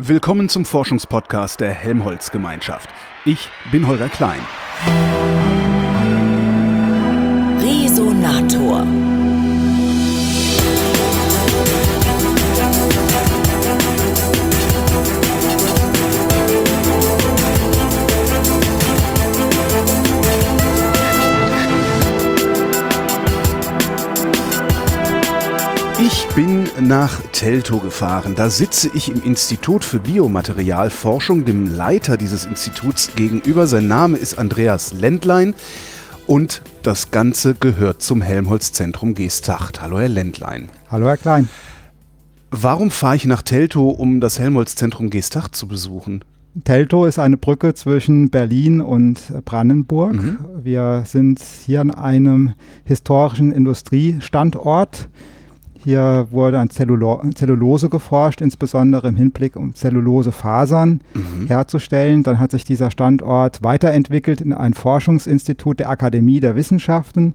Willkommen zum Forschungspodcast der Helmholtz-Gemeinschaft. Ich bin Holger Klein. Resonator. Ich bin nach Teltow gefahren. Da sitze ich im Institut für Biomaterialforschung, dem Leiter dieses Instituts gegenüber. Sein Name ist Andreas Ländlein und das Ganze gehört zum Helmholtz-Zentrum Geesthacht. Hallo Herr Ländlein. Hallo Herr Klein. Warum fahre ich nach Teltow, um das Helmholtz-Zentrum Geesthacht zu besuchen? Teltow ist eine Brücke zwischen Berlin und Brandenburg. Wir sind hier an einem historischen Industriestandort. Hier wurde an Zellulose geforscht, insbesondere im Hinblick um Zellulosefasern herzustellen. Dann hat sich dieser Standort weiterentwickelt in ein Forschungsinstitut der Akademie der Wissenschaften.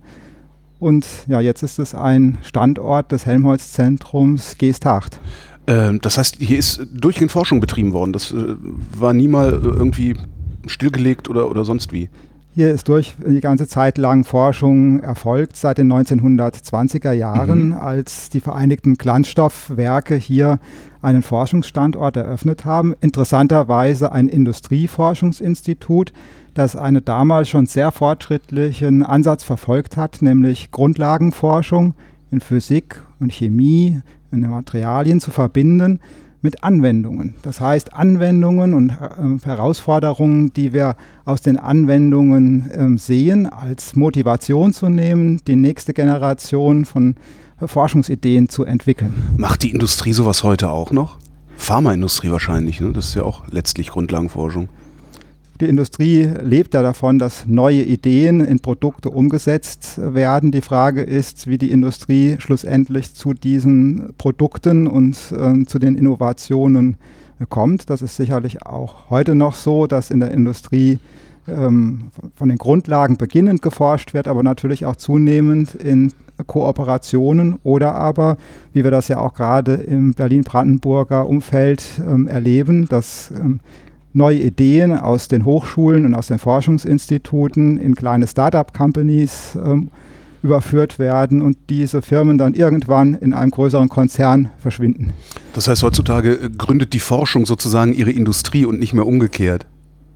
Und ja, jetzt ist es ein Standort des Helmholtz-Zentrums Geesthacht. Das heißt, hier ist durchgehend Forschung betrieben worden. Das war nie mal irgendwie stillgelegt oder sonst wie. Hier ist die ganze Zeit lang Forschung erfolgt, seit den 1920er Jahren, als die Vereinigten Glanzstoffwerke hier einen Forschungsstandort eröffnet haben. Interessanterweise ein Industrieforschungsinstitut, das einen damals schon sehr fortschrittlichen Ansatz verfolgt hat, nämlich Grundlagenforschung in Physik und Chemie, in den Materialien zu verbinden mit Anwendungen. Das heißt, Anwendungen und Herausforderungen, die wir aus den Anwendungen sehen, als Motivation zu nehmen, die nächste Generation von Forschungsideen zu entwickeln. Macht die Industrie sowas heute auch noch? Pharmaindustrie wahrscheinlich, ne? Das ist ja auch letztlich Grundlagenforschung. Die Industrie lebt ja davon, dass neue Ideen in Produkte umgesetzt werden. Die Frage ist, wie die Industrie schlussendlich zu diesen Produkten und zu den Innovationen kommt. Das ist sicherlich auch heute noch so, dass in der Industrie von den Grundlagen beginnend geforscht wird, aber natürlich auch zunehmend in Kooperationen oder aber, wie wir das ja auch gerade im Berlin-Brandenburger Umfeld erleben, dass neue Ideen aus den Hochschulen und aus den Forschungsinstituten in kleine Start-up-Companies überführt werden und diese Firmen dann irgendwann in einem größeren Konzern verschwinden. Das heißt, heutzutage gründet die Forschung sozusagen ihre Industrie und nicht mehr umgekehrt?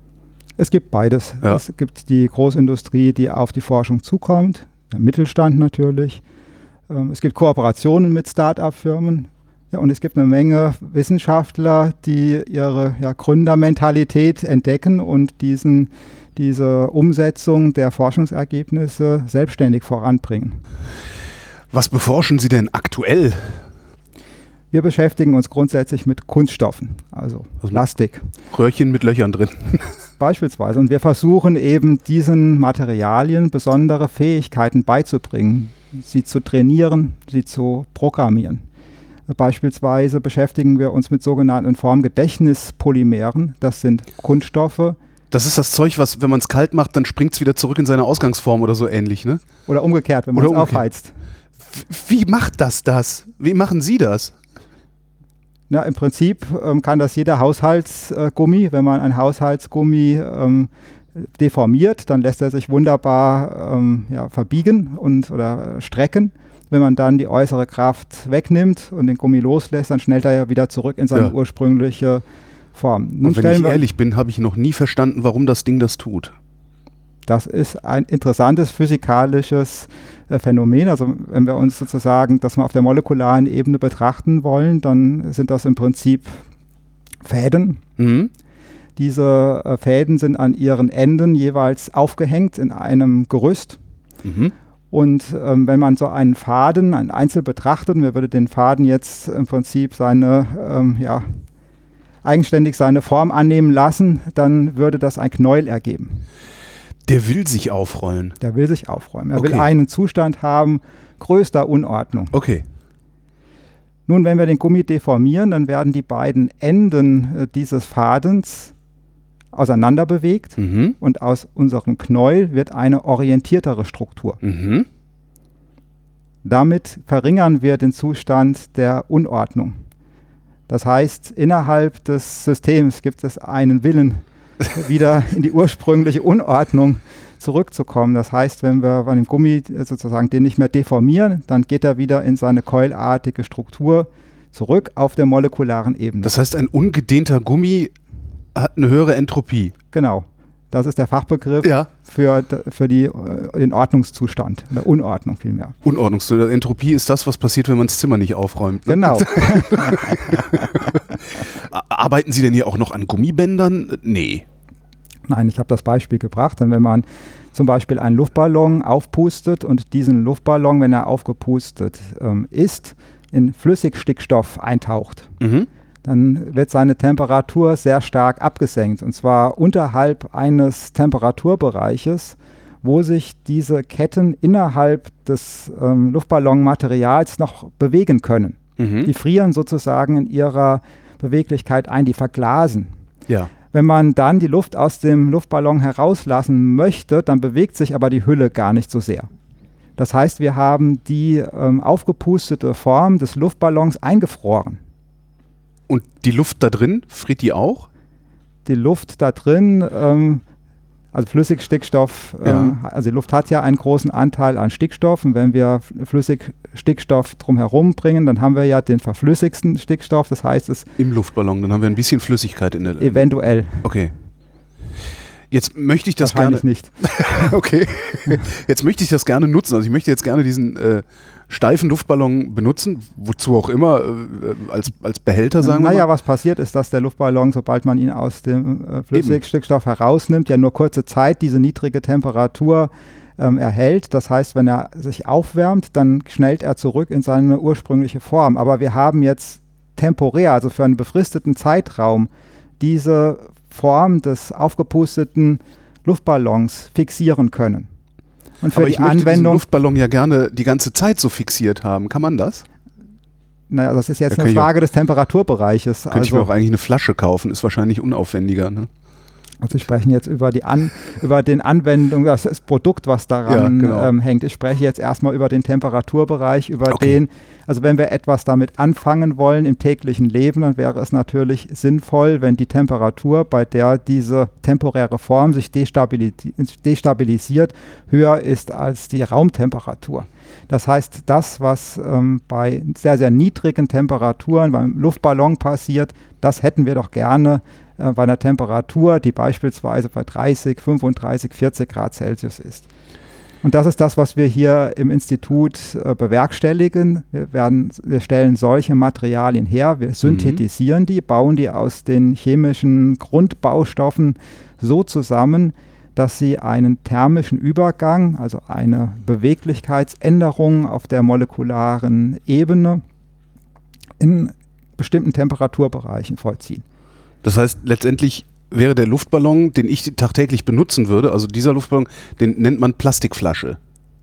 Es gibt beides. Ja. Es gibt die Großindustrie, die auf die Forschung zukommt, der Mittelstand natürlich. Es gibt Kooperationen mit Start-up-Firmen. Ja, und es gibt eine Menge Wissenschaftler, die ihre Gründermentalität entdecken und diese Umsetzung der Forschungsergebnisse selbstständig voranbringen. Was beforschen Sie denn aktuell? Wir beschäftigen uns grundsätzlich mit Kunststoffen, also Plastik. Röhrchen mit Löchern drin. Beispielsweise. Und wir versuchen eben diesen Materialien besondere Fähigkeiten beizubringen, sie zu trainieren, sie zu programmieren. Beispielsweise beschäftigen wir uns mit sogenannten Formgedächtnispolymeren. Das sind Kunststoffe. Das ist das Zeug, was, wenn man es kalt macht, dann springt es wieder zurück in seine Ausgangsform oder so ähnlich, ne? Oder umgekehrt, wenn man es aufheizt. Wie macht das? Wie machen Sie das? Ja, im Prinzip kann das jeder Haushaltsgummi. Wenn man ein Haushaltsgummi deformiert, dann lässt er sich wunderbar verbiegen oder strecken. Wenn man dann die äußere Kraft wegnimmt und den Gummi loslässt, dann schnellt er ja wieder zurück in seine ursprüngliche Form. Und wenn ich ehrlich bin, habe ich noch nie verstanden, warum das Ding das tut. Das ist ein interessantes physikalisches Phänomen. Also wenn wir uns sozusagen das mal auf der molekularen Ebene betrachten wollen, dann sind das im Prinzip Fäden. Diese Fäden sind an ihren Enden jeweils aufgehängt in einem Gerüst. Und wenn man so einen Faden, einen Einzel betrachtet, und wir würden den Faden jetzt im Prinzip eigenständig seine Form annehmen lassen, dann würde das ein Knäuel ergeben. Der will sich aufrollen. Der will sich aufräumen. Er will einen Zustand haben größter Unordnung. Okay. Nun, wenn wir den Gummi deformieren, dann werden die beiden Enden dieses Fadens auseinander bewegt und aus unserem Knäuel wird eine orientiertere Struktur. Damit verringern wir den Zustand der Unordnung. Das heißt, innerhalb des Systems gibt es einen Willen, wieder in die ursprüngliche Unordnung zurückzukommen. Das heißt, wenn wir bei dem Gummi sozusagen den nicht mehr deformieren, dann geht er wieder in seine keulartige Struktur zurück auf der molekularen Ebene. Das heißt, ein ungedehnter Gummi hat eine höhere Entropie. Genau. Das ist der Fachbegriff Ja. für den Ordnungszustand, oder Unordnung vielmehr. Unordnungszustand. Entropie ist das, was passiert, wenn man das Zimmer nicht aufräumt. Ne? Genau. Arbeiten Sie denn hier auch noch an Gummibändern? Nee. Nein, ich habe das Beispiel gebracht. Denn wenn man zum Beispiel einen Luftballon aufpustet und diesen Luftballon, wenn er aufgepustet ist, in Flüssigstickstoff eintaucht, dann wird seine Temperatur sehr stark abgesenkt. Und zwar unterhalb eines Temperaturbereiches, wo sich diese Ketten innerhalb des Luftballonmaterials noch bewegen können. Die frieren sozusagen in ihrer Beweglichkeit ein, die verglasen. Ja. Wenn man dann die Luft aus dem Luftballon herauslassen möchte, dann bewegt sich aber die Hülle gar nicht so sehr. Das heißt, wir haben die aufgepustete Form des Luftballons eingefroren. Und die Luft da drin, friert die auch? Die Luft da drin, also Flüssigstickstoff, also die Luft hat ja einen großen Anteil an Stickstoff. Und wenn wir Flüssigstickstoff drumherum bringen, dann haben wir ja den verflüssigsten Stickstoff. Das heißt, es im Luftballon, dann haben wir ein bisschen Flüssigkeit in der... Eventuell. Okay. Jetzt möchte ich das Wahrscheinlich gerne... nicht. Okay. Jetzt möchte ich das gerne nutzen. Also ich möchte jetzt gerne diesen steifen Luftballon benutzen, wozu auch immer, als Behälter, sagen wir mal. Naja, was passiert ist, dass der Luftballon, sobald man ihn aus dem Flüssigstickstoff herausnimmt, ja nur kurze Zeit diese niedrige Temperatur erhält. Das heißt, wenn er sich aufwärmt, dann schnellt er zurück in seine ursprüngliche Form. Aber wir haben jetzt temporär, also für einen befristeten Zeitraum, diese Form des aufgepusteten Luftballons fixieren können. Und für aber ich die möchte diesen Anwendung, Luftballon ja gerne die ganze Zeit so fixiert haben. Kann man das? naja, das ist jetzt Da eine kann ich Frage des Temperaturbereiches. Könnte ich mir auch eigentlich eine Flasche kaufen, ist wahrscheinlich unaufwendiger. Ne? Also wir sprechen jetzt über den Anwendung, das Produkt, was daran Ja, genau. hängt. Ich spreche jetzt erstmal über den Temperaturbereich, über Okay. also wenn wir etwas damit anfangen wollen im täglichen Leben, dann wäre es natürlich sinnvoll, wenn die Temperatur, bei der diese temporäre Form sich destabilisiert, höher ist als die Raumtemperatur. Das heißt, das, was bei sehr, sehr niedrigen Temperaturen beim Luftballon passiert, das hätten wir doch gerne bei einer Temperatur, die beispielsweise bei 30, 35, 40 Grad Celsius ist. Und das ist das, was wir hier im Institut bewerkstelligen. Wir stellen solche Materialien her, wir synthetisieren die, bauen die aus den chemischen Grundbaustoffen so zusammen, dass sie einen thermischen Übergang, also eine Beweglichkeitsänderung auf der molekularen Ebene in bestimmten Temperaturbereichen vollziehen. Das heißt, letztendlich wäre der Luftballon, den ich tagtäglich benutzen würde, also dieser Luftballon, den nennt man Plastikflasche.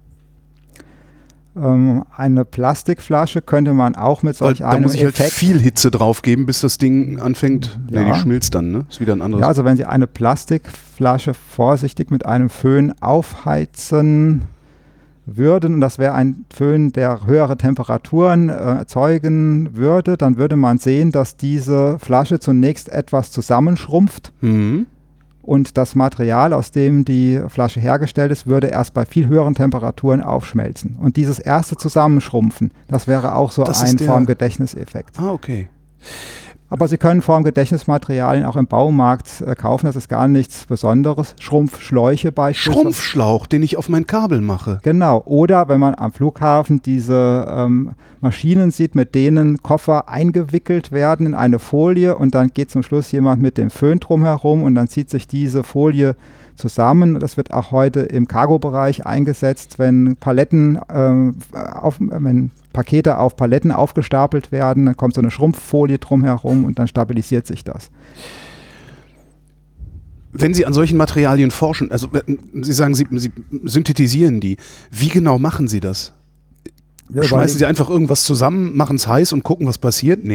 Eine Plastikflasche könnte man auch mit solch Da einem muss ich halt Effekt... viel Hitze drauf geben, bis das Ding anfängt. Ja. Nee, die schmilzt dann, ne? Ist wieder ein anderes. Ja, also wenn Sie eine Plastikflasche vorsichtig mit einem Föhn aufheizen würden, und das wäre ein Föhn, der höhere Temperaturen erzeugen würde, dann würde man sehen, dass diese Flasche zunächst etwas zusammenschrumpft und das Material, aus dem die Flasche hergestellt ist, würde erst bei viel höheren Temperaturen aufschmelzen. Und dieses erste Zusammenschrumpfen, das wäre auch so Das ein ist der- Formgedächtniseffekt. Ah, okay. Aber Sie können Formgedächtnismaterialien auch im Baumarkt kaufen, das ist gar nichts Besonderes. Schrumpfschläuche beispielsweise. Schrumpfschlauch, den ich auf mein Kabel mache. Genau, oder wenn man am Flughafen diese Maschinen sieht, mit denen Koffer eingewickelt werden in eine Folie und dann geht zum Schluss jemand mit dem Föhn drumherum und dann zieht sich diese Folie zusammen. Das wird auch heute im Cargo-Bereich eingesetzt, wenn wenn Pakete auf Paletten aufgestapelt werden, dann kommt so eine Schrumpffolie drumherum und dann stabilisiert sich das. Wenn Sie an solchen Materialien forschen, also Sie sagen, Sie synthetisieren die. Wie genau machen Sie das? Schmeißen Sie einfach irgendwas zusammen, machen es heiß und gucken, was passiert? Nee.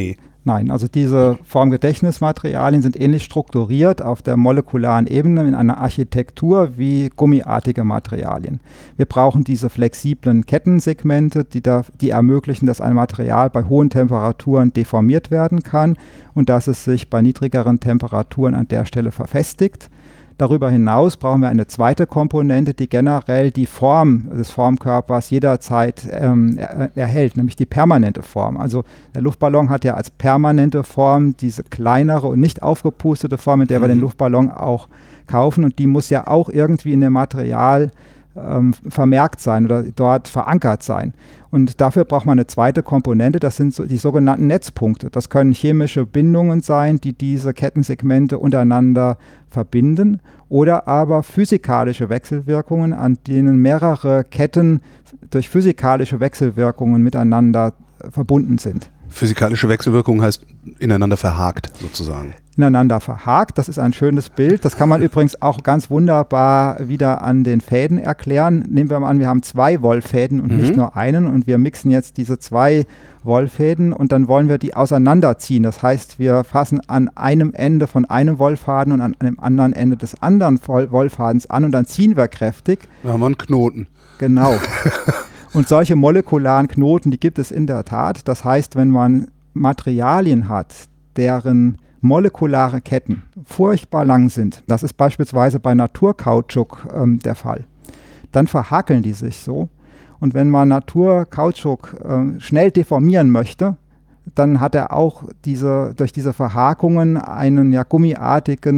Nein, also diese Formgedächtnismaterialien sind ähnlich strukturiert auf der molekularen Ebene in einer Architektur wie gummiartige Materialien. Wir brauchen diese flexiblen Kettensegmente, die ermöglichen, dass ein Material bei hohen Temperaturen deformiert werden kann und dass es sich bei niedrigeren Temperaturen an der Stelle verfestigt. Darüber hinaus brauchen wir eine zweite Komponente, die generell die Form des Formkörpers jederzeit erhält, nämlich die permanente Form. Also der Luftballon hat ja als permanente Form diese kleinere und nicht aufgepustete Form, in der wir den Luftballon auch kaufen, und die muss ja auch irgendwie in dem Material vermerkt sein oder dort verankert sein. Und dafür braucht man eine zweite Komponente, das sind die sogenannten Netzpunkte. Das können chemische Bindungen sein, die diese Kettensegmente untereinander verbinden, oder aber physikalische Wechselwirkungen, an denen mehrere Ketten durch physikalische Wechselwirkungen miteinander verbunden sind. Physikalische Wechselwirkung heißt ineinander verhakt sozusagen. Ineinander verhakt, das ist ein schönes Bild. Das kann man übrigens auch ganz wunderbar wieder an den Fäden erklären. Nehmen wir mal an, wir haben 2 Wollfäden und nicht nur einen, und wir mixen jetzt diese 2 Wollfäden und dann wollen wir die auseinanderziehen. Das heißt, wir fassen an einem Ende von einem Wollfaden und an einem anderen Ende des anderen Wollfadens an und dann ziehen wir kräftig. Da haben wir einen Knoten. Genau. Und solche molekularen Knoten, die gibt es in der Tat. Das heißt, wenn man Materialien hat, deren molekulare Ketten furchtbar lang sind, das ist beispielsweise bei Naturkautschuk der Fall, dann verhakeln die sich so. Und wenn man Naturkautschuk schnell deformieren möchte, dann hat er auch durch diese Verhakungen einen gummiartigen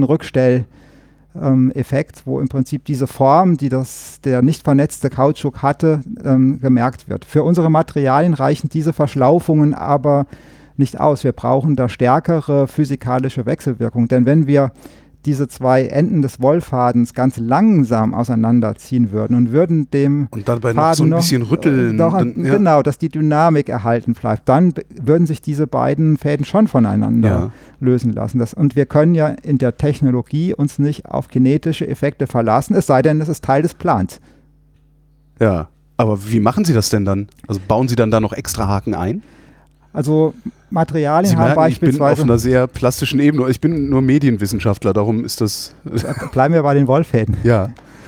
Rückstelleffekt, wo im Prinzip diese Form, die der nicht vernetzte Kautschuk hatte, gemerkt wird. Für unsere Materialien reichen diese Verschlaufungen aber nicht aus. Wir brauchen da stärkere physikalische Wechselwirkungen, denn wenn wir diese 2 Enden des Wollfadens ganz langsam auseinanderziehen würden und würden dem und dabei Faden noch so ein bisschen rütteln. Genau, dass die Dynamik erhalten bleibt. Dann würden sich diese beiden Fäden schon voneinander lösen lassen. Und wir können ja in der Technologie uns nicht auf kinetische Effekte verlassen, es sei denn, es ist Teil des Plans. Ja, aber wie machen Sie das denn dann? Also bauen Sie dann da noch extra Haken ein? Also Materialien Sie haben merken, beispielsweise... ich bin auf einer sehr plastischen Ebene. Ich bin nur Medienwissenschaftler, darum ist das... Bleiben wir bei den Wollfäden. Ja.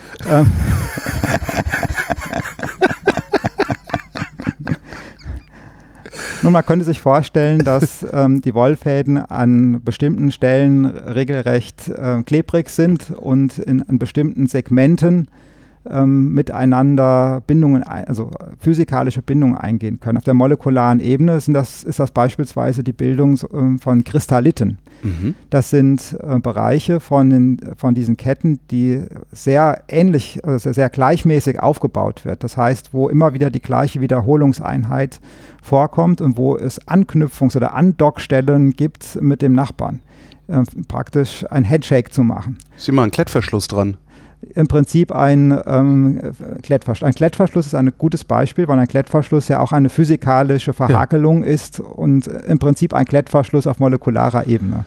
Nun, man könnte sich vorstellen, dass die Wollfäden an bestimmten Stellen regelrecht klebrig sind und an bestimmten Segmenten miteinander also physikalische Bindungen eingehen können. Auf der molekularen Ebene ist das beispielsweise die Bildung von Kristalliten. Das sind Bereiche von diesen Ketten, die sehr ähnlich, also sehr gleichmäßig aufgebaut wird. Das heißt, wo immer wieder die gleiche Wiederholungseinheit vorkommt und wo es Anknüpfungs- oder Andockstellen gibt mit dem Nachbarn. Praktisch ein Headshake zu machen. Ist immer ein Klettverschluss dran. Im Prinzip ein Klettverschluss. Ein Klettverschluss ist ein gutes Beispiel, weil ein Klettverschluss ja auch eine physikalische Verhakelung ist und im Prinzip ein Klettverschluss auf molekularer Ebene.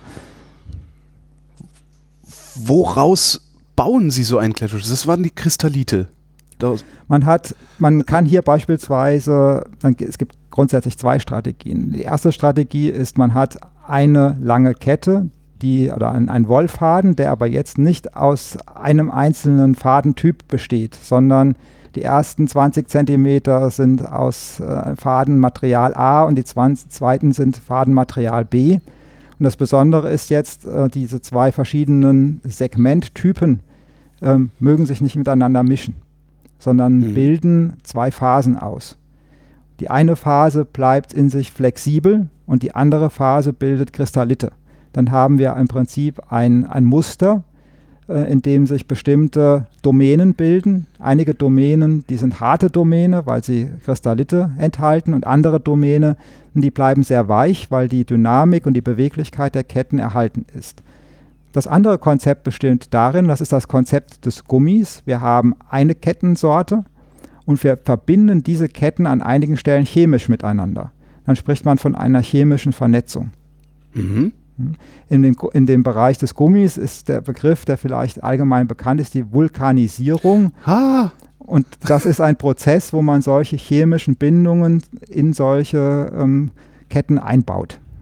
Woraus bauen Sie so einen Klettverschluss? Das waren die Kristallite. Man kann hier beispielsweise, es gibt grundsätzlich 2 Strategien. Die erste Strategie ist, man hat eine lange Kette, oder ein Wollfaden, der aber jetzt nicht aus einem einzelnen Fadentyp besteht, sondern die ersten 20 Zentimeter sind aus Fadenmaterial A und die zweiten sind Fadenmaterial B. Und das Besondere ist jetzt, diese 2 verschiedenen Segmenttypen mögen sich nicht miteinander mischen, sondern bilden 2 Phasen aus. Die eine Phase bleibt in sich flexibel und die andere Phase bildet Kristallite. Dann haben wir im Prinzip ein Muster, in dem sich bestimmte Domänen bilden. Einige Domänen, die sind harte Domäne, weil sie Kristallite enthalten, und andere Domäne, die bleiben sehr weich, weil die Dynamik und die Beweglichkeit der Ketten erhalten ist. Das andere Konzept besteht darin, das ist das Konzept des Gummis. Wir haben eine Kettensorte und wir verbinden diese Ketten an einigen Stellen chemisch miteinander. Dann spricht man von einer chemischen Vernetzung. In dem Bereich des Gummis ist der Begriff, der vielleicht allgemein bekannt ist, die Vulkanisierung. Und das ist ein Prozess, wo man solche chemischen Bindungen in solche Ketten einbaut.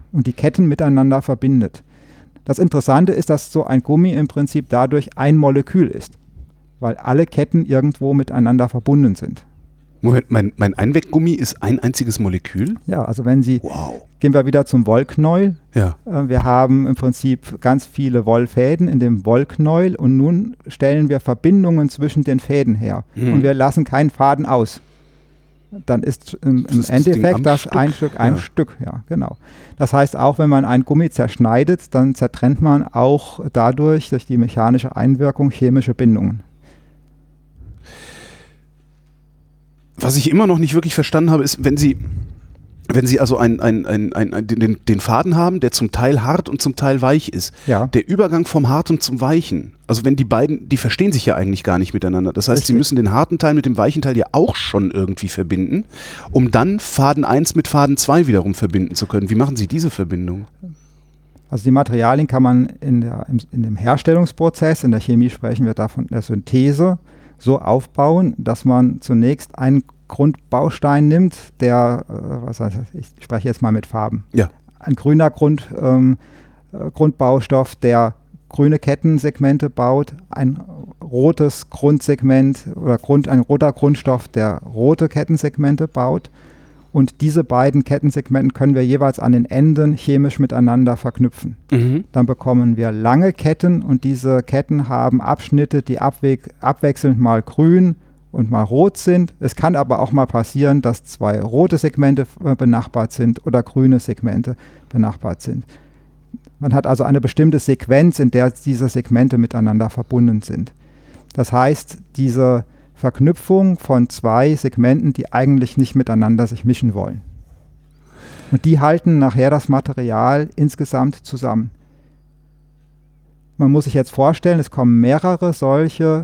und die Ketten miteinander verbindet. Das Interessante ist, dass so ein Gummi im Prinzip dadurch ein Molekül ist, weil alle Ketten irgendwo miteinander verbunden sind. Moment, mein Einweggummi ist ein einziges Molekül? Ja, also wenn Sie, Wow. gehen wir wieder zum Wollknäuel. Ja. Wir haben im Prinzip ganz viele Wollfäden in dem Wollknäuel und nun stellen wir Verbindungen zwischen den Fäden her und wir lassen keinen Faden aus. Dann ist im Endeffekt das ein Stück, ja, genau. Das heißt, auch wenn man ein Gummi zerschneidet, dann zertrennt man auch dadurch, durch die mechanische Einwirkung, chemische Bindungen. Was ich immer noch nicht wirklich verstanden habe, ist, wenn Sie also den Faden haben, der zum Teil hart und zum Teil weich ist, Ja. der Übergang vom Harten zum Weichen, also wenn die beiden, die verstehen sich ja eigentlich gar nicht miteinander. Das heißt, Sie müssen den harten Teil mit dem weichen Teil ja auch schon irgendwie verbinden, um dann Faden 1 mit Faden 2 wiederum verbinden zu können. Wie machen Sie diese Verbindung? Also die Materialien kann man in dem Herstellungsprozess, in der Chemie sprechen wir davon der Synthese, so aufbauen, dass man zunächst einen Grundbaustein nimmt, der, ich spreche jetzt mal mit Farben. Ja. Ein grüner Grundbaustoff, der grüne Kettensegmente baut, ein rotes Grundsegment oder ein roter Grundstoff, der rote Kettensegmente baut. Und diese beiden Kettensegmente können wir jeweils an den Enden chemisch miteinander verknüpfen. Mhm. Dann bekommen wir lange Ketten und diese Ketten haben Abschnitte, die abwechselnd mal grün und mal rot sind. Es kann aber auch mal passieren, dass zwei rote Segmente benachbart sind oder grüne Segmente benachbart sind. Man hat also eine bestimmte Sequenz, in der diese Segmente miteinander verbunden sind. Das heißt, diese Verknüpfung von zwei Segmenten, die eigentlich nicht miteinander sich mischen wollen. Und die halten nachher das Material insgesamt zusammen. Man muss sich jetzt vorstellen, es kommen mehrere solche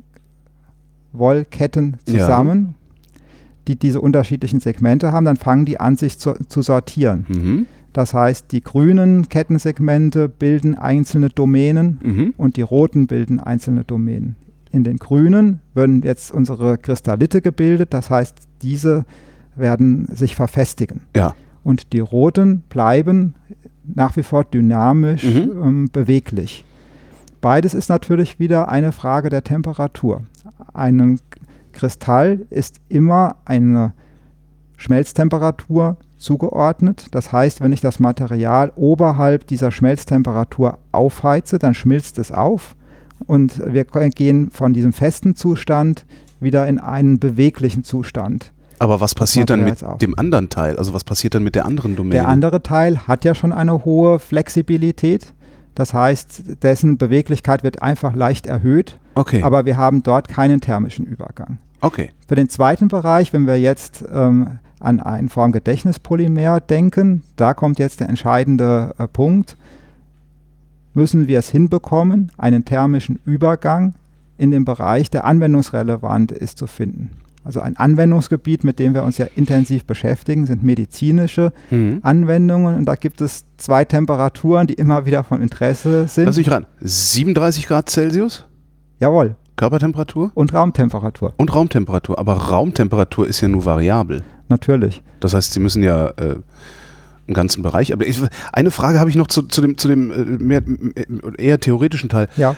Wollketten zusammen, die diese unterschiedlichen Segmente haben, dann fangen die an, sich zu sortieren. Mhm. Das heißt, die grünen Kettensegmente bilden einzelne Domänen und die roten bilden einzelne Domänen. In den grünen werden jetzt unsere Kristallite gebildet, das heißt, diese werden sich verfestigen. Ja. Und die roten bleiben nach wie vor dynamisch beweglich. Beides ist natürlich wieder eine Frage der Temperatur. Einem Kristall ist immer eine Schmelztemperatur zugeordnet. Das heißt, wenn ich das Material oberhalb dieser Schmelztemperatur aufheize, dann schmilzt es auf und wir gehen von diesem festen Zustand wieder in einen beweglichen Zustand. Aber was passiert dann mit dem anderen Teil? Also was passiert dann mit der anderen Domäne? Der andere Teil hat ja schon eine hohe Flexibilität. Das heißt, dessen Beweglichkeit wird einfach leicht erhöht, aber wir haben dort keinen thermischen Übergang. Okay. Für den zweiten Bereich, wenn wir jetzt an ein Formgedächtnispolymer denken, da kommt jetzt der entscheidende Punkt, müssen wir es hinbekommen, einen thermischen Übergang in dem Bereich, der anwendungsrelevant ist, zu finden. Also ein Anwendungsgebiet, mit dem wir uns ja intensiv beschäftigen, sind medizinische Anwendungen. Und da gibt es zwei Temperaturen, die immer wieder von Interesse sind. Lass mich ran. 37 Grad Celsius? Jawohl. Körpertemperatur? Und Raumtemperatur. Und Raumtemperatur. Aber Raumtemperatur ist ja nur variabel. Natürlich. Das heißt, Sie müssen ja im ganzen Bereich. Aber eine Frage habe ich noch zu dem eher theoretischen Teil. Ja.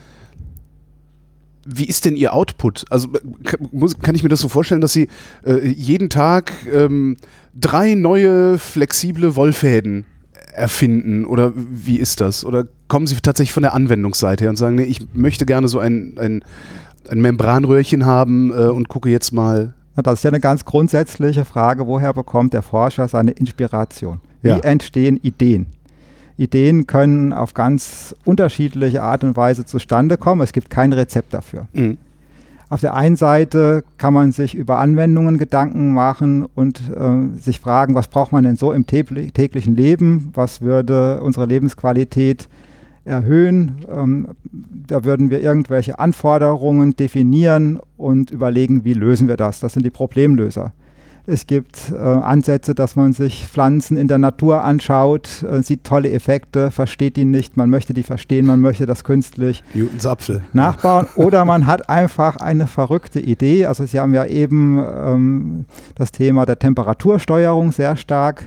Wie ist denn Ihr Output? Also kann ich mir das so vorstellen, dass Sie jeden Tag 3 neue flexible Wollfäden erfinden? Oder wie ist das? Oder kommen Sie tatsächlich von der Anwendungsseite her und sagen, nee, ich möchte gerne so ein Membranröhrchen haben und gucke jetzt mal. Das ist ja eine ganz grundsätzliche Frage, woher bekommt der Forscher seine Inspiration? Wie entstehen Ideen? Ideen können auf ganz unterschiedliche Art und Weise zustande kommen. Es gibt kein Rezept dafür. Auf der einen Seite kann man sich über Anwendungen Gedanken machen und sich fragen, was braucht man denn so im täglichen Leben? Was würde unsere Lebensqualität erhöhen? Da würden wir irgendwelche Anforderungen definieren und überlegen, wie lösen wir das? Das sind die Problemlöser. Es gibt Ansätze, dass man sich Pflanzen in der Natur anschaut, sieht tolle Effekte, versteht die nicht, man möchte die verstehen, man möchte das künstlich Newtons Apfel nachbauen. Oder man hat einfach eine verrückte Idee. Also Sie haben ja eben das Thema der Temperatursteuerung sehr stark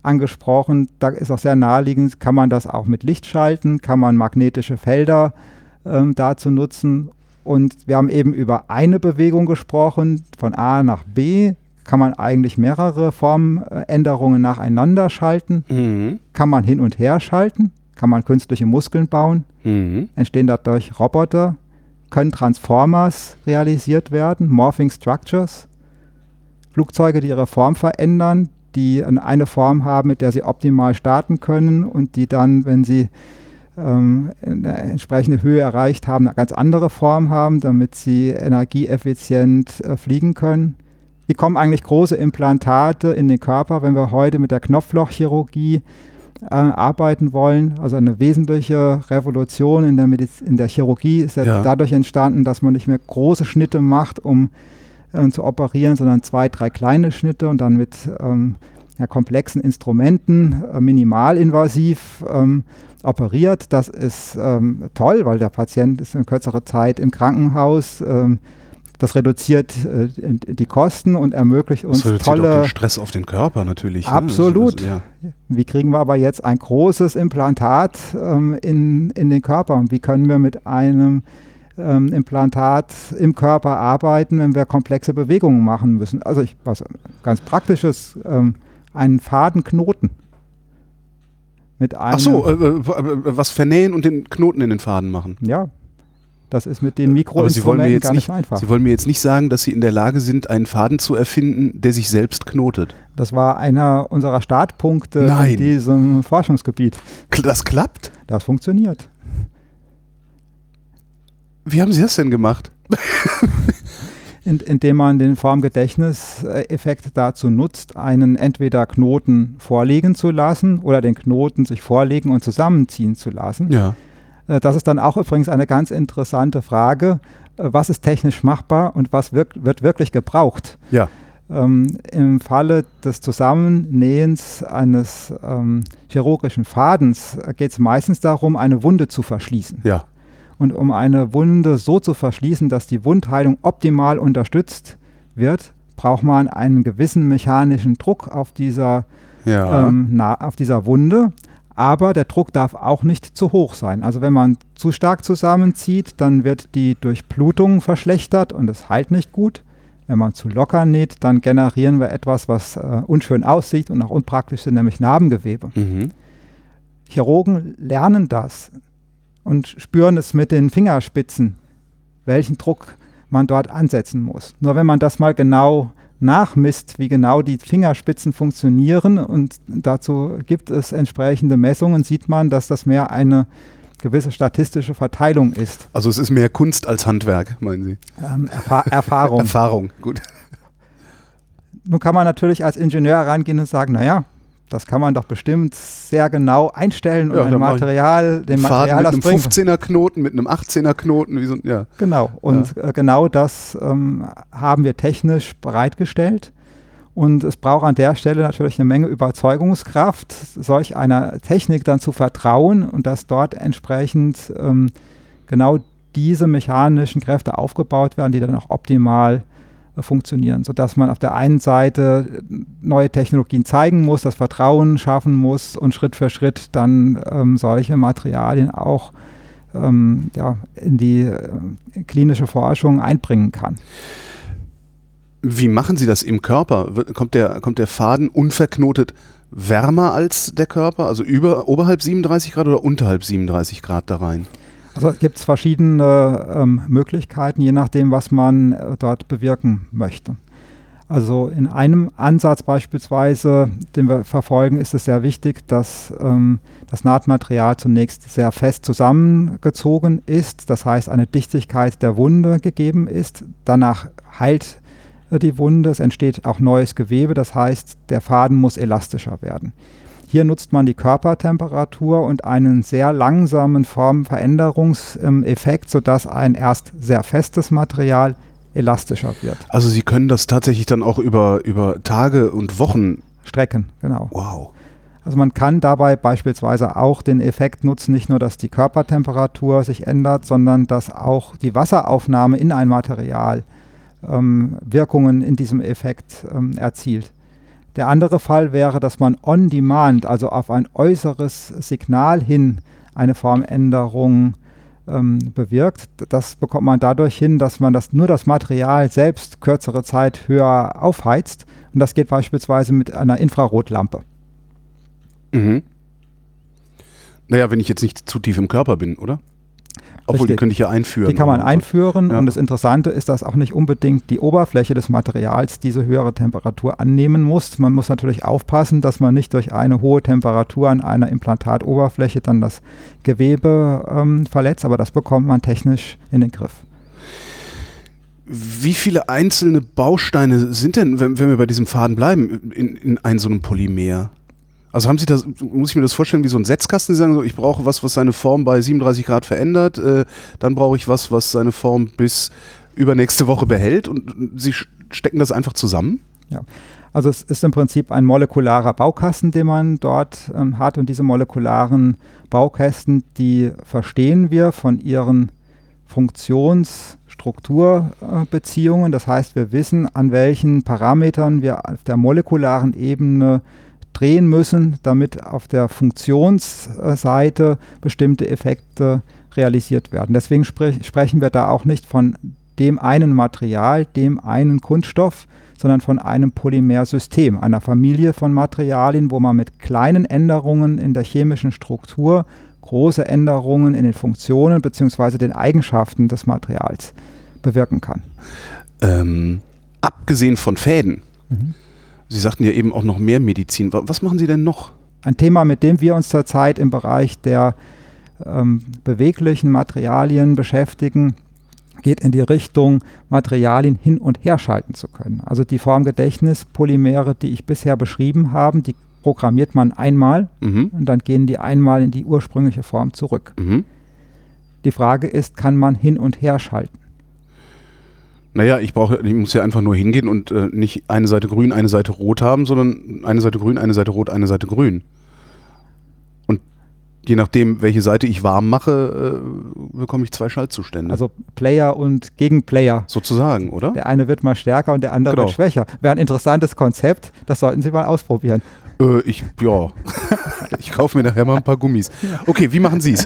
angesprochen. Da ist auch sehr naheliegend, kann man das auch mit Licht schalten, kann man magnetische Felder dazu nutzen. Und wir haben eben über eine Bewegung gesprochen, von A nach B. Kann man eigentlich mehrere Formänderungen nacheinander schalten? Kann man hin und her schalten? Kann man künstliche Muskeln bauen? Entstehen dadurch Roboter? Können Transformers realisiert werden? Morphing Structures? Flugzeuge, die ihre Form verändern, die eine Form haben, mit der sie optimal starten können und die dann, wenn sie eine entsprechende Höhe erreicht haben, eine ganz andere Form haben, damit sie energieeffizient fliegen können. Wie kommen eigentlich große Implantate in den Körper, wenn wir heute mit der Knopflochchirurgie arbeiten wollen? Also eine wesentliche Revolution in der Chirurgie ist dadurch entstanden, dass man nicht mehr große Schnitte macht, um zu operieren, sondern 2, 3 kleine Schnitte und dann mit komplexen Instrumenten minimalinvasiv operiert. Das ist toll, weil der Patient ist in kürzerer Zeit im Krankenhaus. Das reduziert die Kosten und ermöglicht uns das reduziert auch den Stress auf den Körper natürlich. Absolut. Ne? Also, Wie kriegen wir aber jetzt ein großes Implantat in den Körper? Und wie können wir mit einem Implantat im Körper arbeiten, wenn wir komplexe Bewegungen machen müssen? Also was ganz Praktisches, einen Fadenknoten. Ach so, was vernähen und den Knoten in den Faden machen. Ja, das ist mit den Mikroinstrumenten gar nicht einfach. Sie wollen mir jetzt nicht sagen, dass Sie in der Lage sind, einen Faden zu erfinden, der sich selbst knotet. Das war einer unserer Startpunkte in diesem Forschungsgebiet. Das klappt? Das funktioniert. Wie haben Sie das denn gemacht? Indem man den Formgedächtniseffekt dazu nutzt, einen entweder Knoten vorlegen zu lassen oder den Knoten sich vorlegen und zusammenziehen zu lassen. Ja. Das ist dann auch übrigens eine ganz interessante Frage. Was ist technisch machbar und was wird wirklich gebraucht? Ja. Im Falle des Zusammennähens eines chirurgischen Fadens geht es meistens darum, eine Wunde zu verschließen. Ja. Und um eine Wunde so zu verschließen, dass die Wundheilung optimal unterstützt wird, braucht man einen gewissen mechanischen Druck auf dieser Wunde. Aber der Druck darf auch nicht zu hoch sein. Also wenn man zu stark zusammenzieht, dann wird die Durchblutung verschlechtert und es heilt nicht gut. Wenn man zu locker näht, dann generieren wir etwas, was unschön aussieht und auch unpraktisch ist, nämlich Narbengewebe. Chirurgen lernen das und spüren es mit den Fingerspitzen, welchen Druck man dort ansetzen muss. Nur wenn man das mal genau nachmisst, wie genau die Fingerspitzen funktionieren und dazu gibt es entsprechende Messungen, sieht man, dass das mehr eine gewisse statistische Verteilung ist. Also es ist mehr Kunst als Handwerk, meinen Sie? Erfahrung. Erfahrung, gut. Nun kann man natürlich als Ingenieur herangehen und sagen, naja, das kann man doch bestimmt sehr genau einstellen und dem Material mit einem 15er Knoten, mit einem 18er Knoten. Genau, und genau das haben wir technisch bereitgestellt. Und es braucht an der Stelle natürlich eine Menge Überzeugungskraft, solch einer Technik dann zu vertrauen und dass dort entsprechend genau diese mechanischen Kräfte aufgebaut werden, die dann auch optimal funktionieren, sodass man auf der einen Seite neue Technologien zeigen muss, das Vertrauen schaffen muss und Schritt für Schritt dann solche Materialien auch in die klinische Forschung einbringen kann. Wie machen Sie das im Körper? Kommt der Faden unverknotet wärmer als der Körper, also oberhalb 37 Grad oder unterhalb 37 Grad da rein? Also es gibt verschiedene Möglichkeiten, je nachdem, was man dort bewirken möchte. Also in einem Ansatz beispielsweise, den wir verfolgen, ist es sehr wichtig, dass das Nahtmaterial zunächst sehr fest zusammengezogen ist, das heißt eine Dichtigkeit der Wunde gegeben ist. Danach heilt die Wunde, es entsteht auch neues Gewebe, das heißt der Faden muss elastischer werden. Hier nutzt man die Körpertemperatur und einen sehr langsamen Formveränderungseffekt, sodass ein erst sehr festes Material elastischer wird. Also Sie können das tatsächlich dann auch über Tage und Wochen strecken, genau. Wow. Also man kann dabei beispielsweise auch den Effekt nutzen, nicht nur, dass die Körpertemperatur sich ändert, sondern dass auch die Wasseraufnahme in ein Material Wirkungen in diesem Effekt erzielt. Der andere Fall wäre, dass man on demand, also auf ein äußeres Signal hin, eine Formänderung bewirkt. Das bekommt man dadurch hin, dass man nur das Material selbst kürzere Zeit höher aufheizt. Und das geht beispielsweise mit einer Infrarotlampe. Mhm. Naja, wenn ich jetzt nicht zu tief im Körper bin, oder? Obwohl, die könnte ich ja einführen. Die kann man einführen, ja. Und das Interessante ist, dass auch nicht unbedingt die Oberfläche des Materials diese höhere Temperatur annehmen muss. Man muss natürlich aufpassen, dass man nicht durch eine hohe Temperatur an einer Implantatoberfläche dann das Gewebe verletzt, aber das bekommt man technisch in den Griff. Wie viele einzelne Bausteine sind denn, wenn wir bei diesem Faden bleiben, in so einem Polymer? Also haben Sie das, muss ich mir das vorstellen, wie so ein Setzkasten? Sie sagen so, ich brauche was seine Form bei 37 Grad verändert, dann brauche ich was seine Form bis übernächste Woche behält und Sie stecken das einfach zusammen? Ja, also es ist im Prinzip ein molekularer Baukasten, den man dort hat, und diese molekularen Baukästen, die verstehen wir von ihren Funktionsstrukturbeziehungen. Das heißt, wir wissen, an welchen Parametern wir auf der molekularen Ebene drehen müssen, damit auf der Funktionsseite bestimmte Effekte realisiert werden. Deswegen sprechen wir da auch nicht von dem einen Material, dem einen Kunststoff, sondern von einem Polymersystem, einer Familie von Materialien, wo man mit kleinen Änderungen in der chemischen Struktur große Änderungen in den Funktionen bzw. den Eigenschaften des Materials bewirken kann. Abgesehen von Fäden, Sie sagten ja eben auch noch mehr Medizin. Was machen Sie denn noch? Ein Thema, mit dem wir uns zurzeit im Bereich der beweglichen Materialien beschäftigen, geht in die Richtung, Materialien hin und her schalten zu können. Also die Formgedächtnispolymere, die ich bisher beschrieben habe, die programmiert man einmal und dann gehen die einmal in die ursprüngliche Form zurück. Die Frage ist, kann man hin und her schalten? Naja, ich muss ja einfach nur hingehen und nicht eine Seite grün, eine Seite rot haben, sondern eine Seite grün, eine Seite rot, eine Seite grün. Und je nachdem, welche Seite ich warm mache, bekomme ich 2 Schaltzustände. Also Player und Gegenplayer. Sozusagen, oder? Der eine wird mal stärker und der andere wird schwächer. Wäre ein interessantes Konzept, das sollten Sie mal ausprobieren. Ich kaufe mir nachher mal ein paar Gummis. Okay, wie machen Sie es?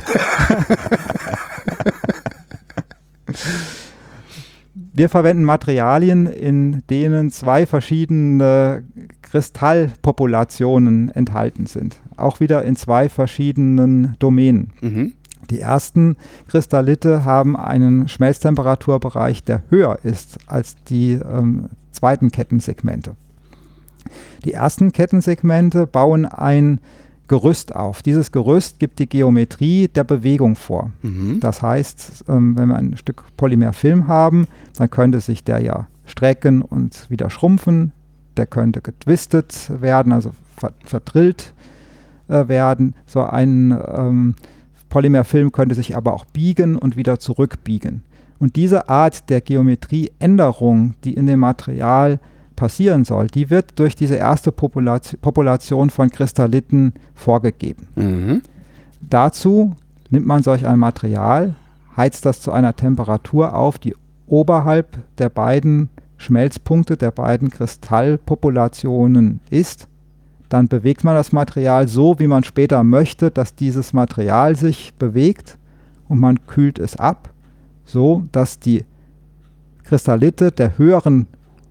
Wir verwenden Materialien, in denen 2 verschiedene Kristallpopulationen enthalten sind. Auch wieder in 2 verschiedenen Domänen. Die ersten Kristallite haben einen Schmelztemperaturbereich, der höher ist als die zweiten Kettensegmente. Die ersten Kettensegmente bauen ein Gerüst auf. Dieses Gerüst gibt die Geometrie der Bewegung vor. Das heißt, wenn wir ein Stück Polymerfilm haben, dann könnte sich der ja strecken und wieder schrumpfen. Der könnte getwistet werden, also verdrillt werden. So ein Polymerfilm könnte sich aber auch biegen und wieder zurückbiegen. Und diese Art der Geometrieänderung, die in dem Material passieren soll, die wird durch diese erste Population von Kristalliten vorgegeben. Dazu nimmt man solch ein Material, heizt das zu einer Temperatur auf, die oberhalb der beiden Schmelzpunkte der beiden Kristallpopulationen ist. Dann bewegt man das Material so, wie man später möchte, dass dieses Material sich bewegt, und man kühlt es ab, so dass die Kristallite der höheren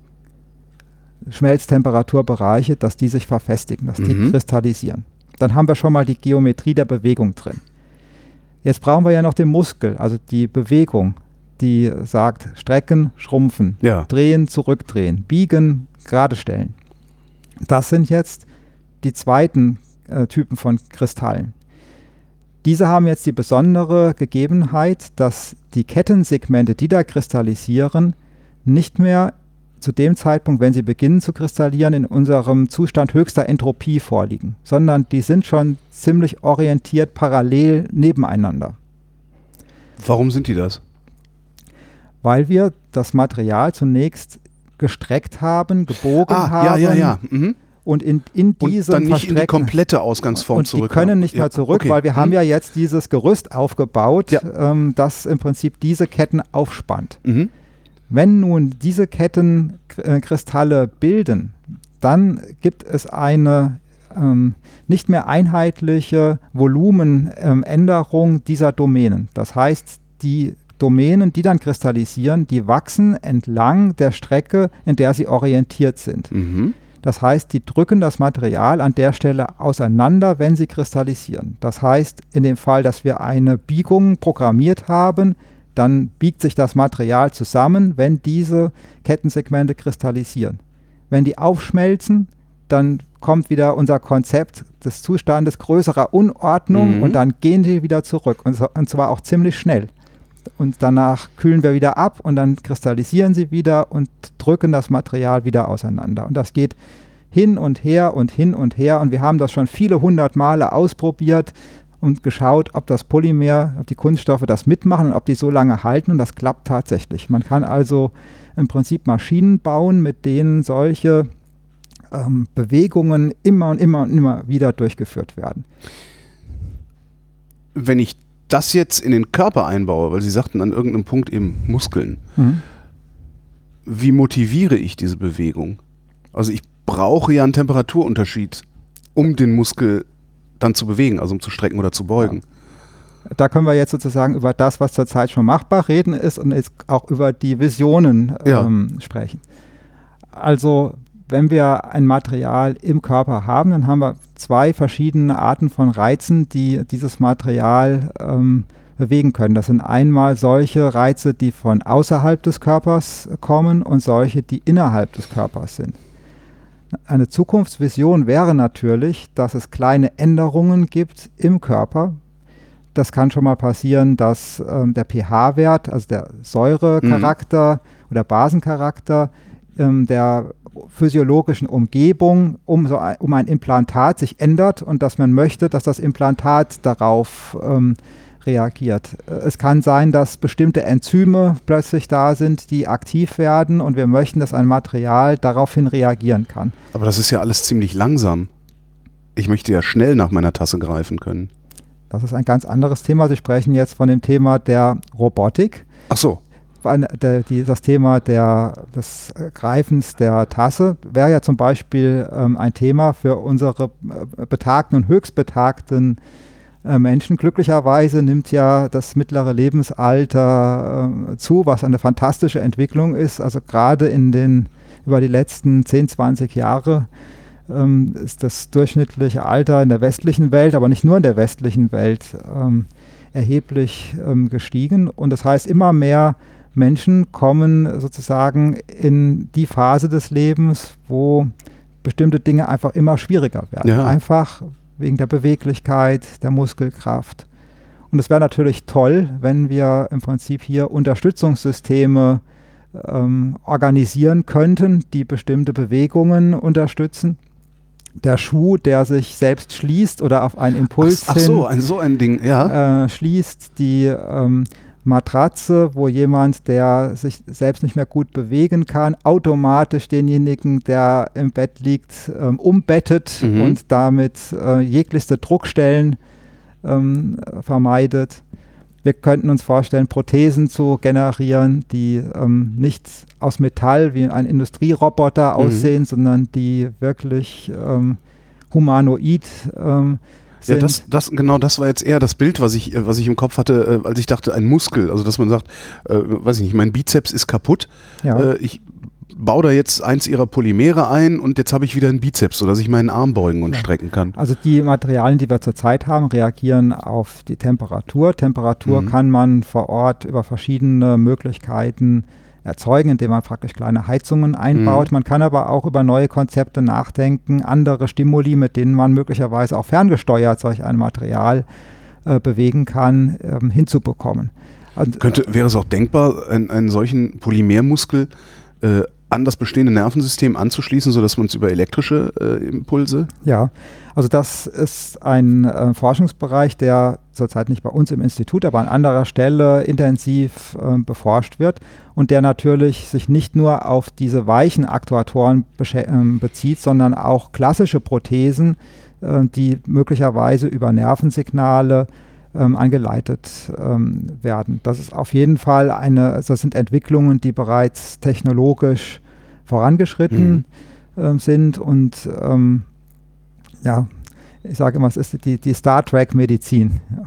Schmelztemperaturbereiche, dass die sich verfestigen, dass die kristallisieren. Dann haben wir schon mal die Geometrie der Bewegung drin. Jetzt brauchen wir ja noch den Muskel, also die Bewegung, die sagt strecken, schrumpfen, drehen, zurückdrehen, biegen, gerade stellen. Das sind jetzt die zweiten Typen von Kristallen. Diese haben jetzt die besondere Gegebenheit, dass die Kettensegmente, die da kristallisieren, nicht mehr zu dem Zeitpunkt, wenn sie beginnen zu kristallieren, in unserem Zustand höchster Entropie vorliegen, sondern die sind schon ziemlich orientiert parallel nebeneinander. Warum sind die das? Weil wir das Material zunächst gestreckt haben, gebogen haben. Und in diesem dann nicht in die komplette Ausgangsform zurück. Und die können nicht mehr zurück, weil wir haben ja jetzt dieses Gerüst aufgebaut, das im Prinzip diese Ketten aufspannt. Wenn nun diese Kettenkristalle bilden, dann gibt es eine nicht mehr einheitliche Volumenänderung dieser Domänen. Das heißt, die Domänen, die dann kristallisieren, die wachsen entlang der Strecke, in der sie orientiert sind. Mhm. Das heißt, die drücken das Material an der Stelle auseinander, wenn sie kristallisieren. Das heißt, in dem Fall, dass wir eine Biegung programmiert haben, dann biegt sich das Material zusammen, wenn diese Kettensegmente kristallisieren. Wenn die aufschmelzen, dann kommt wieder unser Konzept des Zustandes größerer Unordnung und dann gehen die wieder zurück und zwar auch ziemlich schnell. Und danach kühlen wir wieder ab und dann kristallisieren sie wieder und drücken das Material wieder auseinander. Und das geht hin und her und hin und her. Und wir haben das schon viele hundert Male ausprobiert und geschaut, ob das Polymer, ob die Kunststoffe das mitmachen und ob die so lange halten. Und das klappt tatsächlich. Man kann also im Prinzip Maschinen bauen, mit denen solche Bewegungen immer und immer und immer wieder durchgeführt werden. Wenn ich das jetzt in den Körper einbaue, weil Sie sagten an irgendeinem Punkt eben Muskeln, wie motiviere ich diese Bewegung? Also ich brauche ja einen Temperaturunterschied, um den Muskel dann zu bewegen, also um zu strecken oder zu beugen. Ja. Da können wir jetzt sozusagen über das, was zurzeit schon machbar reden ist und jetzt auch über die Visionen sprechen. Also wenn wir ein Material im Körper haben, dann haben wir zwei verschiedene Arten von Reizen, die dieses Material bewegen können. Das sind einmal solche Reize, die von außerhalb des Körpers kommen und solche, die innerhalb des Körpers sind. Eine Zukunftsvision wäre natürlich, dass es kleine Änderungen gibt im Körper. Das kann schon mal passieren, dass der pH-Wert, also der Säurecharakter oder Basencharakter der physiologischen Umgebung um ein Implantat sich ändert und dass man möchte, dass das Implantat darauf reagiert. Es kann sein, dass bestimmte Enzyme plötzlich da sind, die aktiv werden und wir möchten, dass ein Material daraufhin reagieren kann. Aber das ist ja alles ziemlich langsam. Ich möchte ja schnell nach meiner Tasse greifen können. Das ist ein ganz anderes Thema. Sie sprechen jetzt von dem Thema der Robotik. Ach so. Das Thema des Greifens der Tasse wäre ja zum Beispiel ein Thema für unsere betagten und höchstbetagten Menschen. Glücklicherweise nimmt ja das mittlere Lebensalter zu, was eine fantastische Entwicklung ist. Also gerade über die letzten 10, 20 Jahre ist das durchschnittliche Alter in der westlichen Welt, aber nicht nur in der westlichen Welt, erheblich gestiegen. Und das heißt, immer mehr Menschen kommen sozusagen in die Phase des Lebens, wo bestimmte Dinge einfach immer schwieriger werden. Ja. Einfach wegen der Beweglichkeit, der Muskelkraft. Und es wäre natürlich toll, wenn wir im Prinzip hier Unterstützungssysteme organisieren könnten, die bestimmte Bewegungen unterstützen. Der Schuh, der sich selbst schließt oder auf einen Impuls so ein Ding, ja. Schließt, die Matratze, wo jemand, der sich selbst nicht mehr gut bewegen kann, automatisch denjenigen, der im Bett liegt, umbettet und damit jeglichste Druckstellen vermeidet. Wir könnten uns vorstellen, Prothesen zu generieren, die nicht aus Metall wie ein Industrieroboter aussehen, sondern die wirklich humanoid ja, das war jetzt eher das Bild, was ich im Kopf hatte, als ich dachte, ein Muskel. Also, dass man sagt, weiß ich nicht, mein Bizeps ist kaputt. Ja. Ich baue da jetzt eins ihrer Polymere ein und jetzt habe ich wieder einen Bizeps, sodass ich meinen Arm beugen und strecken kann. Also die Materialien, die wir zurzeit haben, reagieren auf die Temperatur. Temperatur kann man vor Ort über verschiedene Möglichkeiten erzeugen, indem man praktisch kleine Heizungen einbaut. Man kann aber auch über neue Konzepte nachdenken, andere Stimuli, mit denen man möglicherweise auch ferngesteuert solch ein Material bewegen kann, hinzubekommen. Und, wäre es auch denkbar, einen solchen Polymermuskel an das bestehende Nervensystem anzuschließen, sodass man es über elektrische Impulse? Ja, also das ist ein Forschungsbereich, der zurzeit nicht bei uns im Institut, aber an anderer Stelle intensiv beforscht wird und der natürlich sich nicht nur auf diese weichen Aktuatoren bezieht, sondern auch klassische Prothesen, die möglicherweise über Nervensignale angeleitet werden. Das ist auf jeden Fall das sind Entwicklungen, die bereits technologisch vorangeschritten sind und ja, ich sage immer, es ist die Star Trek-Medizin. Ja.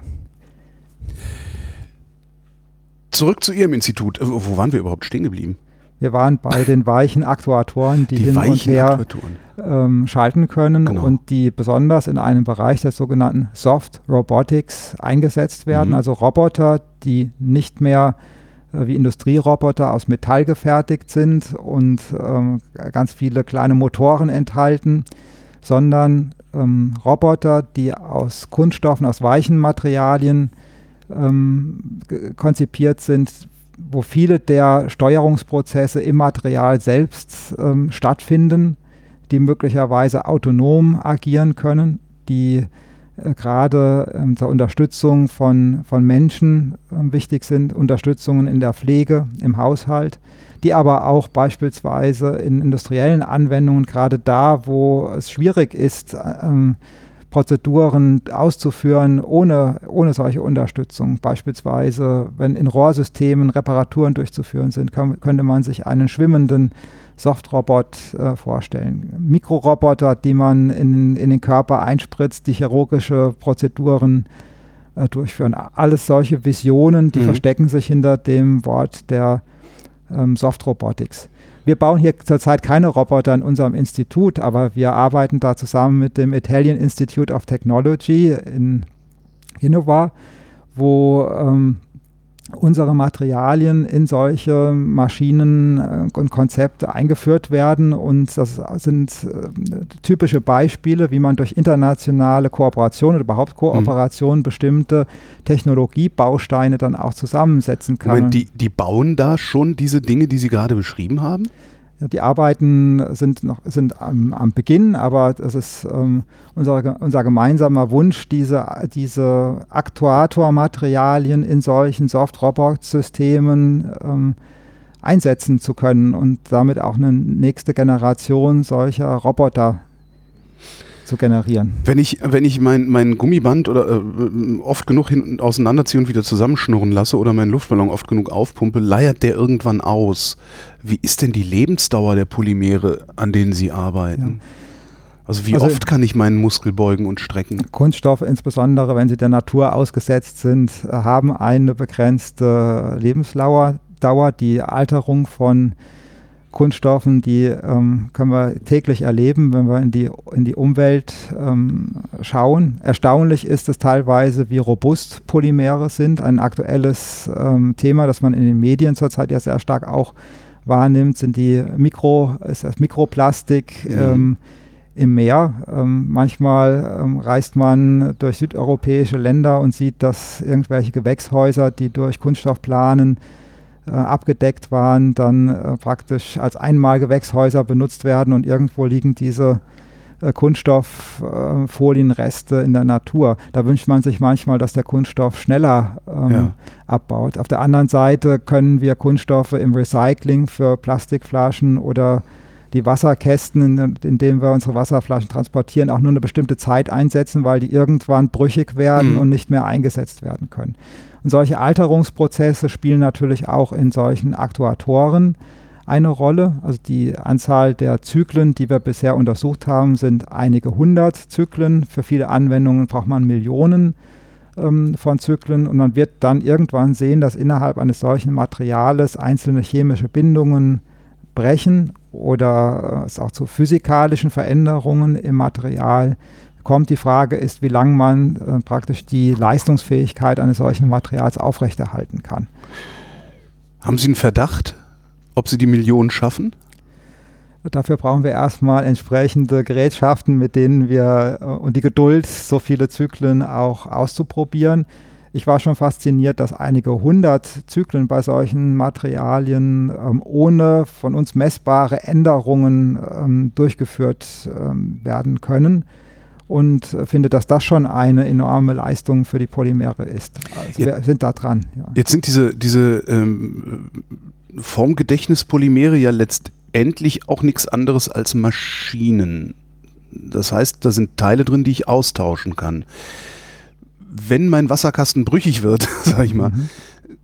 Zurück zu Ihrem Institut. Wo waren wir überhaupt stehen geblieben? Wir waren bei den weichen Aktuatoren, die hin und her schalten können genau. und die besonders in einem Bereich des sogenannten Soft Robotics eingesetzt werden. Also Roboter, die nicht mehr wie Industrieroboter aus Metall gefertigt sind und ganz viele kleine Motoren enthalten, sondern Roboter, die aus Kunststoffen, aus weichen Materialien konzipiert sind, wo viele der Steuerungsprozesse im Material selbst stattfinden, die möglicherweise autonom agieren können, die gerade zur Unterstützung von Menschen wichtig sind, Unterstützungen in der Pflege, im Haushalt, die aber auch beispielsweise in industriellen Anwendungen, gerade da, wo es schwierig ist, Prozeduren auszuführen ohne solche Unterstützung. Beispielsweise, wenn in Rohrsystemen Reparaturen durchzuführen sind, könnte man sich einen schwimmenden Softrobot vorstellen. Mikroroboter, die man in den Körper einspritzt, die chirurgische Prozeduren durchführen. Alles solche Visionen, die verstecken sich hinter dem Wort der Soft Robotics. Wir bauen hier zurzeit keine Roboter in unserem Institut, aber wir arbeiten da zusammen mit dem Italian Institute of Technology in Genova, wo unsere Materialien in solche Maschinen und Konzepte eingeführt werden. Und das sind typische Beispiele, wie man durch internationale Kooperation oder überhaupt Kooperation bestimmte Technologiebausteine dann auch zusammensetzen kann. Moment, die bauen da schon diese Dinge, die Sie gerade beschrieben haben? Ja, die Arbeiten sind am Beginn, aber das ist unser gemeinsamer Wunsch, diese Aktuatormaterialien in solchen Soft-Robot-Systemen einsetzen zu können und damit auch eine nächste Generation solcher Roboter zu generieren. Wenn ich mein Gummiband oder oft genug hinten auseinanderziehe und wieder zusammenschnurren lasse oder meinen Luftballon oft genug aufpumpe, leiert der irgendwann aus. Wie ist denn die Lebensdauer der Polymere, an denen Sie arbeiten? Ja. Also wie oft kann ich meinen Muskel beugen und strecken? Kunststoffe, insbesondere wenn sie der Natur ausgesetzt sind, haben eine begrenzte Lebensdauer. Die Alterung von Kunststoffen, die können wir täglich erleben, wenn wir in die Umwelt schauen. Erstaunlich ist es teilweise, wie robust Polymere sind. Ein aktuelles Thema, das man in den Medien zurzeit ja sehr stark auch wahrnimmt, ist das Mikroplastik im Meer. Manchmal reist man durch südeuropäische Länder und sieht, dass irgendwelche Gewächshäuser, die durch Kunststoffplanen abgedeckt waren, dann praktisch als Einmalgewächshäuser benutzt werden und irgendwo liegen diese Kunststofffolienreste in der Natur. Da wünscht man sich manchmal, dass der Kunststoff schneller abbaut. Auf der anderen Seite können wir Kunststoffe im Recycling für Plastikflaschen oder die Wasserkästen, in denen wir unsere Wasserflaschen transportieren, auch nur eine bestimmte Zeit einsetzen, weil die irgendwann brüchig werden und nicht mehr eingesetzt werden können. Und solche Alterungsprozesse spielen natürlich auch in solchen Aktuatoren eine Rolle. Also die Anzahl der Zyklen, die wir bisher untersucht haben, sind einige hundert Zyklen. Für viele Anwendungen braucht man Millionen von Zyklen und man wird dann irgendwann sehen, dass innerhalb eines solchen Materials einzelne chemische Bindungen brechen oder es auch zu physikalischen Veränderungen im Material kommt. Die Frage ist, wie lange man praktisch die Leistungsfähigkeit eines solchen Materials aufrechterhalten kann. Haben Sie einen Verdacht, ob Sie die Millionen schaffen? Dafür brauchen wir erstmal entsprechende Gerätschaften, mit denen wir und die Geduld, so viele Zyklen auch auszuprobieren. Ich war schon fasziniert, dass einige hundert Zyklen bei solchen Materialien ohne von uns messbare Änderungen durchgeführt werden können. Und finde, dass das schon eine enorme Leistung für die Polymere ist. Also wir sind da dran. Ja. Jetzt sind diese Formgedächtnispolymere ja letztendlich auch nichts anderes als Maschinen. Das heißt, da sind Teile drin, die ich austauschen kann. Wenn mein Wasserkasten brüchig wird, sag ich mal,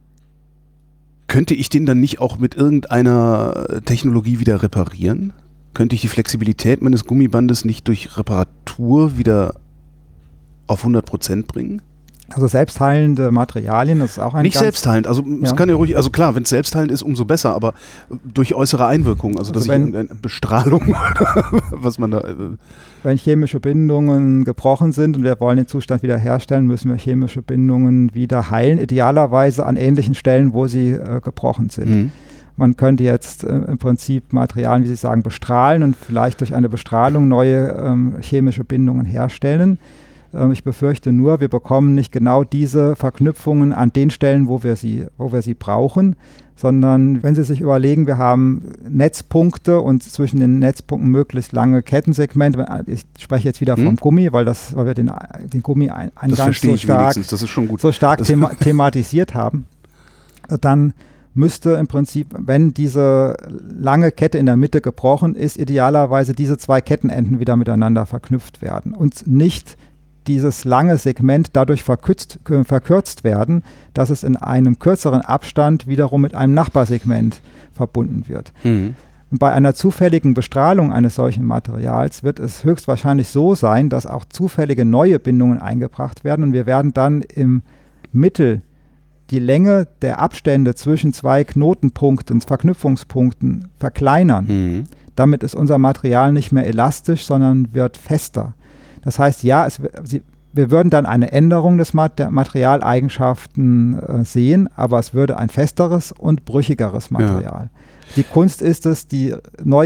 könnte ich den dann nicht auch mit irgendeiner Technologie wieder reparieren? könnte ich die Flexibilität meines Gummibandes nicht durch Reparatur wieder auf 100% bringen? Also selbstheilende Materialien, das ist auch ein Nicht selbstheilend, also es kann ja ruhig, also klar, wenn es selbstheilend ist, umso besser, aber durch äußere Einwirkungen, also dass ich irgendeine Bestrahlung, was man da... Wenn chemische Bindungen gebrochen sind und wir wollen den Zustand wieder herstellen, müssen wir chemische Bindungen wieder heilen, idealerweise an ähnlichen Stellen, wo sie gebrochen sind. Mhm. Man könnte jetzt im Prinzip Materialien, wie Sie sagen, bestrahlen und vielleicht durch eine Bestrahlung neue chemische Bindungen herstellen. Ich befürchte nur, wir bekommen nicht genau diese Verknüpfungen an den Stellen, wo wir sie brauchen, sondern wenn Sie sich überlegen, wir haben Netzpunkte und zwischen den Netzpunkten möglichst lange Kettensegmente. Ich spreche jetzt wieder vom Gummi, weil wir den Gummi-Eingang so stark thematisiert haben. Dann müsste im Prinzip, wenn diese lange Kette in der Mitte gebrochen ist, idealerweise diese zwei Kettenenden wieder miteinander verknüpft werden und nicht dieses lange Segment dadurch verkürzt werden, dass es in einem kürzeren Abstand wiederum mit einem Nachbarsegment verbunden wird. Mhm. Und bei einer zufälligen Bestrahlung eines solchen Materials wird es höchstwahrscheinlich so sein, dass auch zufällige neue Bindungen eingebracht werden und wir werden dann im Mittel die Länge der Abstände zwischen zwei Knotenpunkten, Verknüpfungspunkten verkleinern. Mhm. Damit ist unser Material nicht mehr elastisch, sondern wird fester. Das heißt, ja, wir würden dann eine Änderung der Materialeigenschaften sehen, aber es würde ein festeres und brüchigeres Material. Ja. Die Kunst ist es, die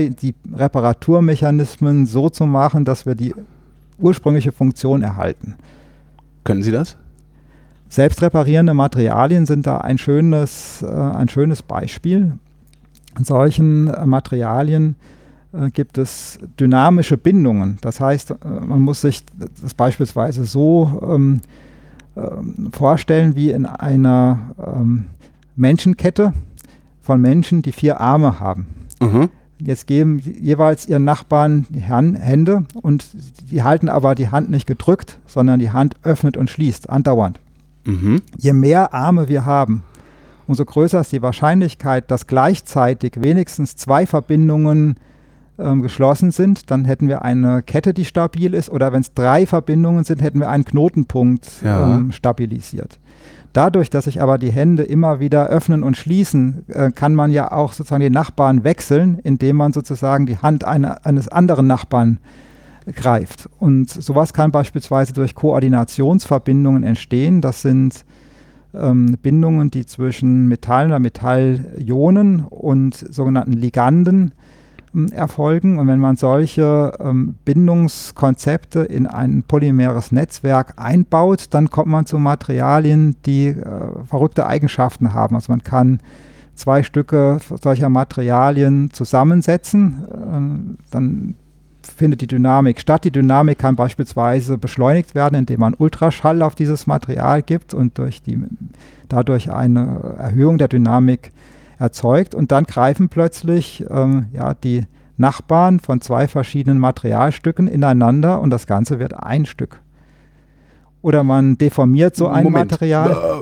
Reparaturmechanismen so zu machen, dass wir die ursprüngliche Funktion erhalten. Können Sie das? Selbstreparierende Materialien sind da ein schönes Beispiel. In solchen Materialien gibt es dynamische Bindungen. Das heißt, man muss sich das beispielsweise so vorstellen wie in einer Menschenkette von Menschen, die 4 Arme haben. Mhm. Jetzt geben jeweils ihren Nachbarn die Hände und die halten aber die Hand nicht gedrückt, sondern die Hand öffnet und schließt andauernd. Mhm. Je mehr Arme wir haben, umso größer ist die Wahrscheinlichkeit, dass gleichzeitig wenigstens 2 Verbindungen geschlossen sind. Dann hätten wir eine Kette, die stabil ist, oder wenn es 3 Verbindungen sind, hätten wir einen Knotenpunkt stabilisiert. Dadurch, dass sich aber die Hände immer wieder öffnen und schließen, kann man ja auch sozusagen die Nachbarn wechseln, indem man sozusagen die Hand eines anderen Nachbarn greift. Und sowas kann beispielsweise durch Koordinationsverbindungen entstehen. Das sind Bindungen, die zwischen Metallen oder Metallionen und sogenannten Liganden erfolgen. Und wenn man solche Bindungskonzepte in ein polymeres Netzwerk einbaut, dann kommt man zu Materialien, die verrückte Eigenschaften haben. Also man kann 2 Stücke solcher Materialien zusammensetzen, dann findet die Dynamik statt. Die Dynamik kann beispielsweise beschleunigt werden, indem man Ultraschall auf dieses Material gibt und dadurch eine Erhöhung der Dynamik erzeugt, und dann greifen plötzlich die Nachbarn von 2 verschiedenen Materialstücken ineinander und das Ganze wird ein Stück. Oder man deformiert so ein Material.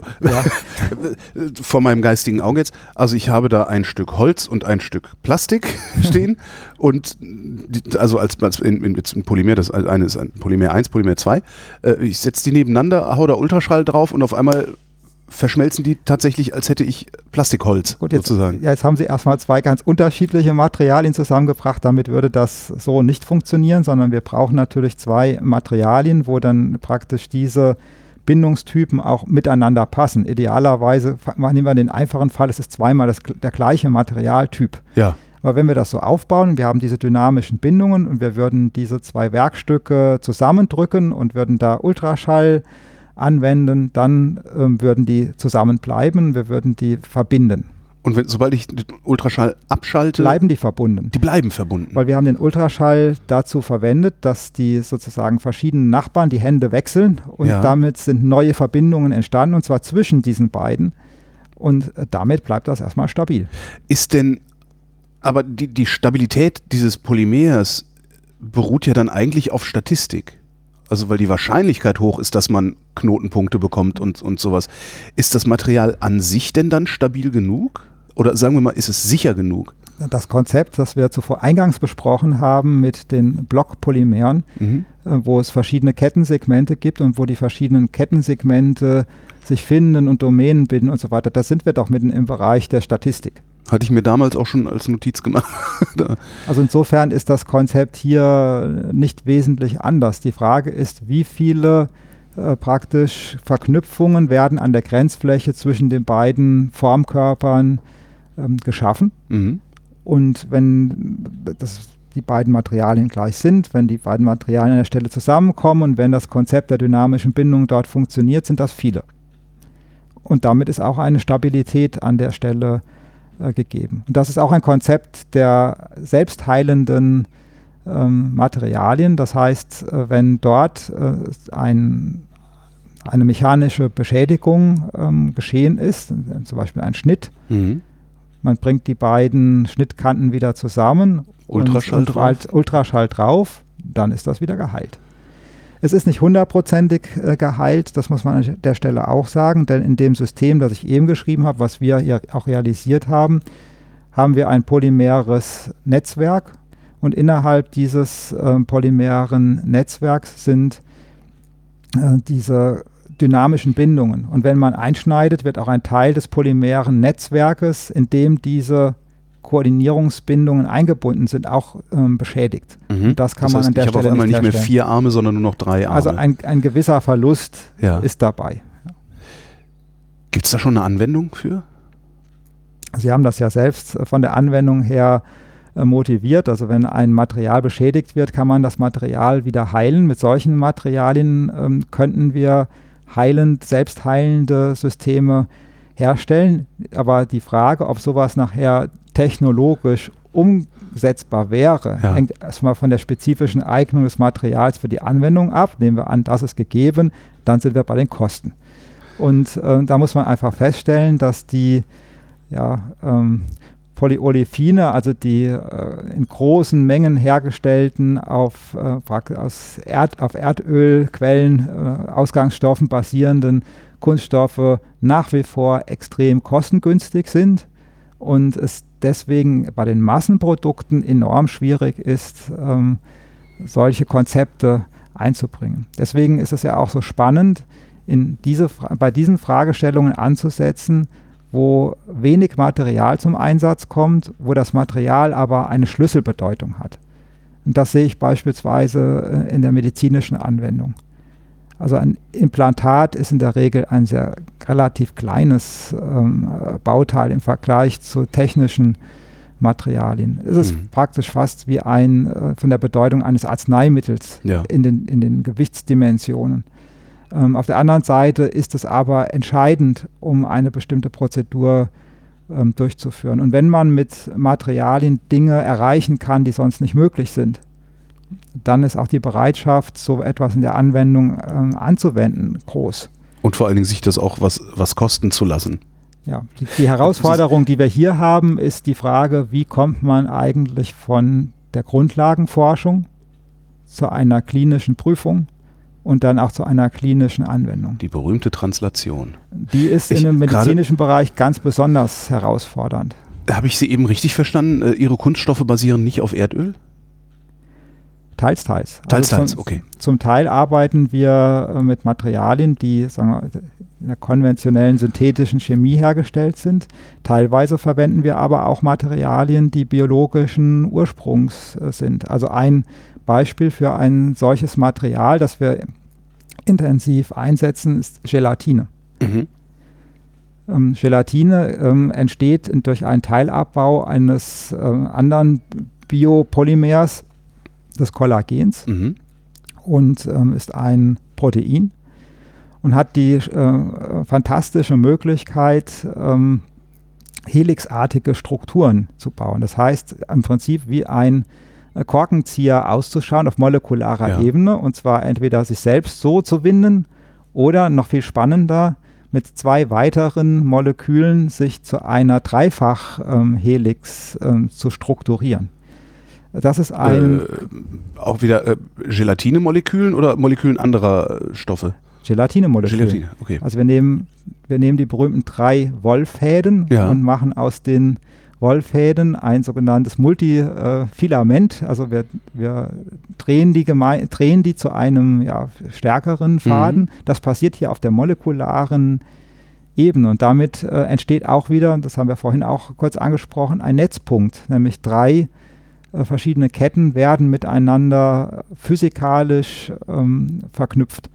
Vor meinem geistigen Auge jetzt. Also ich habe da ein Stück Holz und ein Stück Plastik stehen und also als in Polymer, das eine ist ein Polymer 1, Polymer 2. Ich setze die nebeneinander, hau da Ultraschall drauf und auf einmal verschmelzen die tatsächlich, als hätte ich Plastikholz. Gut, jetzt, sozusagen. Jetzt haben Sie erstmal 2 ganz unterschiedliche Materialien zusammengebracht. Damit würde das so nicht funktionieren, sondern wir brauchen natürlich 2 Materialien, wo dann praktisch diese Bindungstypen auch miteinander passen. Idealerweise, nehmen wir den einfachen Fall, es ist zweimal der gleiche Materialtyp. Ja. Aber wenn wir das so aufbauen, wir haben diese dynamischen Bindungen und wir würden diese 2 Werkstücke zusammendrücken und würden da Ultraschall anwenden, dann würden die zusammenbleiben, wir würden die verbinden. Und sobald ich den Ultraschall abschalte, bleiben die verbunden. Die bleiben verbunden. Weil wir haben den Ultraschall dazu verwendet, dass die sozusagen verschiedenen Nachbarn die Hände wechseln und damit sind neue Verbindungen entstanden, und zwar zwischen diesen beiden, und damit bleibt das erstmal stabil. Ist denn aber die Stabilität dieses Polymers beruht ja dann eigentlich auf Statistik. Also weil die Wahrscheinlichkeit hoch ist, dass man Knotenpunkte bekommt und sowas. Ist das Material an sich denn dann stabil genug? Oder sagen wir mal, ist es sicher genug? das Konzept, das wir zuvor eingangs besprochen haben mit den Blockpolymeren, wo es verschiedene Kettensegmente gibt und wo die verschiedenen Kettensegmente sich finden und Domänen bilden und so weiter, da sind wir doch mitten im Bereich der Statistik. Hatte ich mir damals auch schon als Notiz gemacht. Also insofern ist das Konzept hier nicht wesentlich anders. Die Frage ist, wie viele praktisch Verknüpfungen werden an der Grenzfläche zwischen den beiden Formkörpern geschaffen. Und wenn die beiden Materialien gleich sind, wenn die beiden Materialien an der Stelle zusammenkommen und wenn das Konzept der dynamischen Bindung dort funktioniert, sind das viele. Und damit ist auch eine Stabilität an der Stelle gegeben. Und das ist auch ein Konzept der selbstheilenden Materialien. Das heißt, wenn dort eine mechanische Beschädigung geschehen ist, zum Beispiel ein Schnitt, man bringt die beiden Schnittkanten wieder zusammen, Ultraschall drauf, dann ist das wieder geheilt. Es ist nicht 100% geheilt, das muss man an der Stelle auch sagen, denn in dem System, das ich eben geschrieben habe, was wir hier auch realisiert haben, haben wir ein polymeres Netzwerk und innerhalb dieses polymeren Netzwerks sind diese dynamischen Bindungen. Und wenn man einschneidet, wird auch ein Teil des polymeren Netzwerkes, in dem diese Koordinierungsbindungen eingebunden sind, auch beschädigt. Und das kann man an der Stelle ich habe auf einmal nicht mehr herstellen. 4 Arme, sondern nur noch 3 Arme. Also ein gewisser Verlust ist dabei. Gibt es da schon eine Anwendung für? Sie haben das ja selbst von der Anwendung her motiviert. Also wenn ein Material beschädigt wird, kann man das Material wieder heilen. Mit solchen Materialien könnten wir selbstheilende Systeme herstellen. Aber die Frage, ob sowas nachher technologisch umsetzbar wäre, hängt erstmal von der spezifischen Eignung des Materials für die Anwendung ab. Nehmen wir an, das ist gegeben, dann sind wir bei den Kosten. Und da muss man einfach feststellen, dass die Polyolefine, also die in großen Mengen hergestellten auf Erdölquellen, Ausgangsstoffen basierenden Kunststoffe nach wie vor extrem kostengünstig sind und es deswegen bei den Massenprodukten enorm schwierig ist, solche Konzepte einzubringen. Deswegen ist es ja auch so spannend, bei diesen Fragestellungen anzusetzen, wo wenig Material zum Einsatz kommt, wo das Material aber eine Schlüsselbedeutung hat. Und das sehe ich beispielsweise in der medizinischen Anwendung. Also ein Implantat ist in der Regel ein sehr relativ kleines Bauteil im Vergleich zu technischen Materialien. Es ist praktisch fast wie von der Bedeutung eines Arzneimittels in den Gewichtsdimensionen. Auf der anderen Seite ist es aber entscheidend, um eine bestimmte Prozedur durchzuführen. Und wenn man mit Materialien Dinge erreichen kann, die sonst nicht möglich sind, dann ist auch die Bereitschaft, so etwas in der Anwendung anzuwenden, groß. Und vor allen Dingen sich das auch was kosten zu lassen. Ja, die Herausforderung, die wir hier haben, ist die Frage, wie kommt man eigentlich von der Grundlagenforschung zu einer klinischen Prüfung und dann auch zu einer klinischen Anwendung. Die berühmte Translation. Die ist in dem medizinischen Bereich ganz besonders herausfordernd. Habe ich Sie eben richtig verstanden? Ihre Kunststoffe basieren nicht auf Erdöl? Teils. Okay. Zum Teil arbeiten wir mit Materialien, die sagen wir, in der konventionellen synthetischen Chemie hergestellt sind. Teilweise verwenden wir aber auch Materialien, die biologischen Ursprungs sind. Also ein Beispiel für ein solches Material, das wir intensiv einsetzen, ist Gelatine. Gelatine entsteht durch einen Teilabbau eines anderen Biopolymers, des Kollagens, und ist ein Protein und hat die fantastische Möglichkeit, helixartige Strukturen zu bauen. Das heißt im Prinzip wie ein Korkenzieher auszuschauen auf molekularer Ebene, und zwar entweder sich selbst so zu winden oder noch viel spannender mit 2 weiteren Molekülen sich zu einer Dreifach-Helix zu strukturieren. Das ist auch wieder Gelatinemolekülen oder Molekülen anderer Stoffe? Gelatinemoleküle. Gelatine, okay. Also wir nehmen die berühmten 3 Wollfäden und machen aus den Wollfäden ein sogenanntes Multifilament, also wir drehen die zu einem stärkeren Faden. Das passiert hier auf der molekularen Ebene und damit entsteht auch wieder, das haben wir vorhin auch kurz angesprochen, ein Netzpunkt, nämlich 3 verschiedene Ketten werden miteinander physikalisch verknüpft.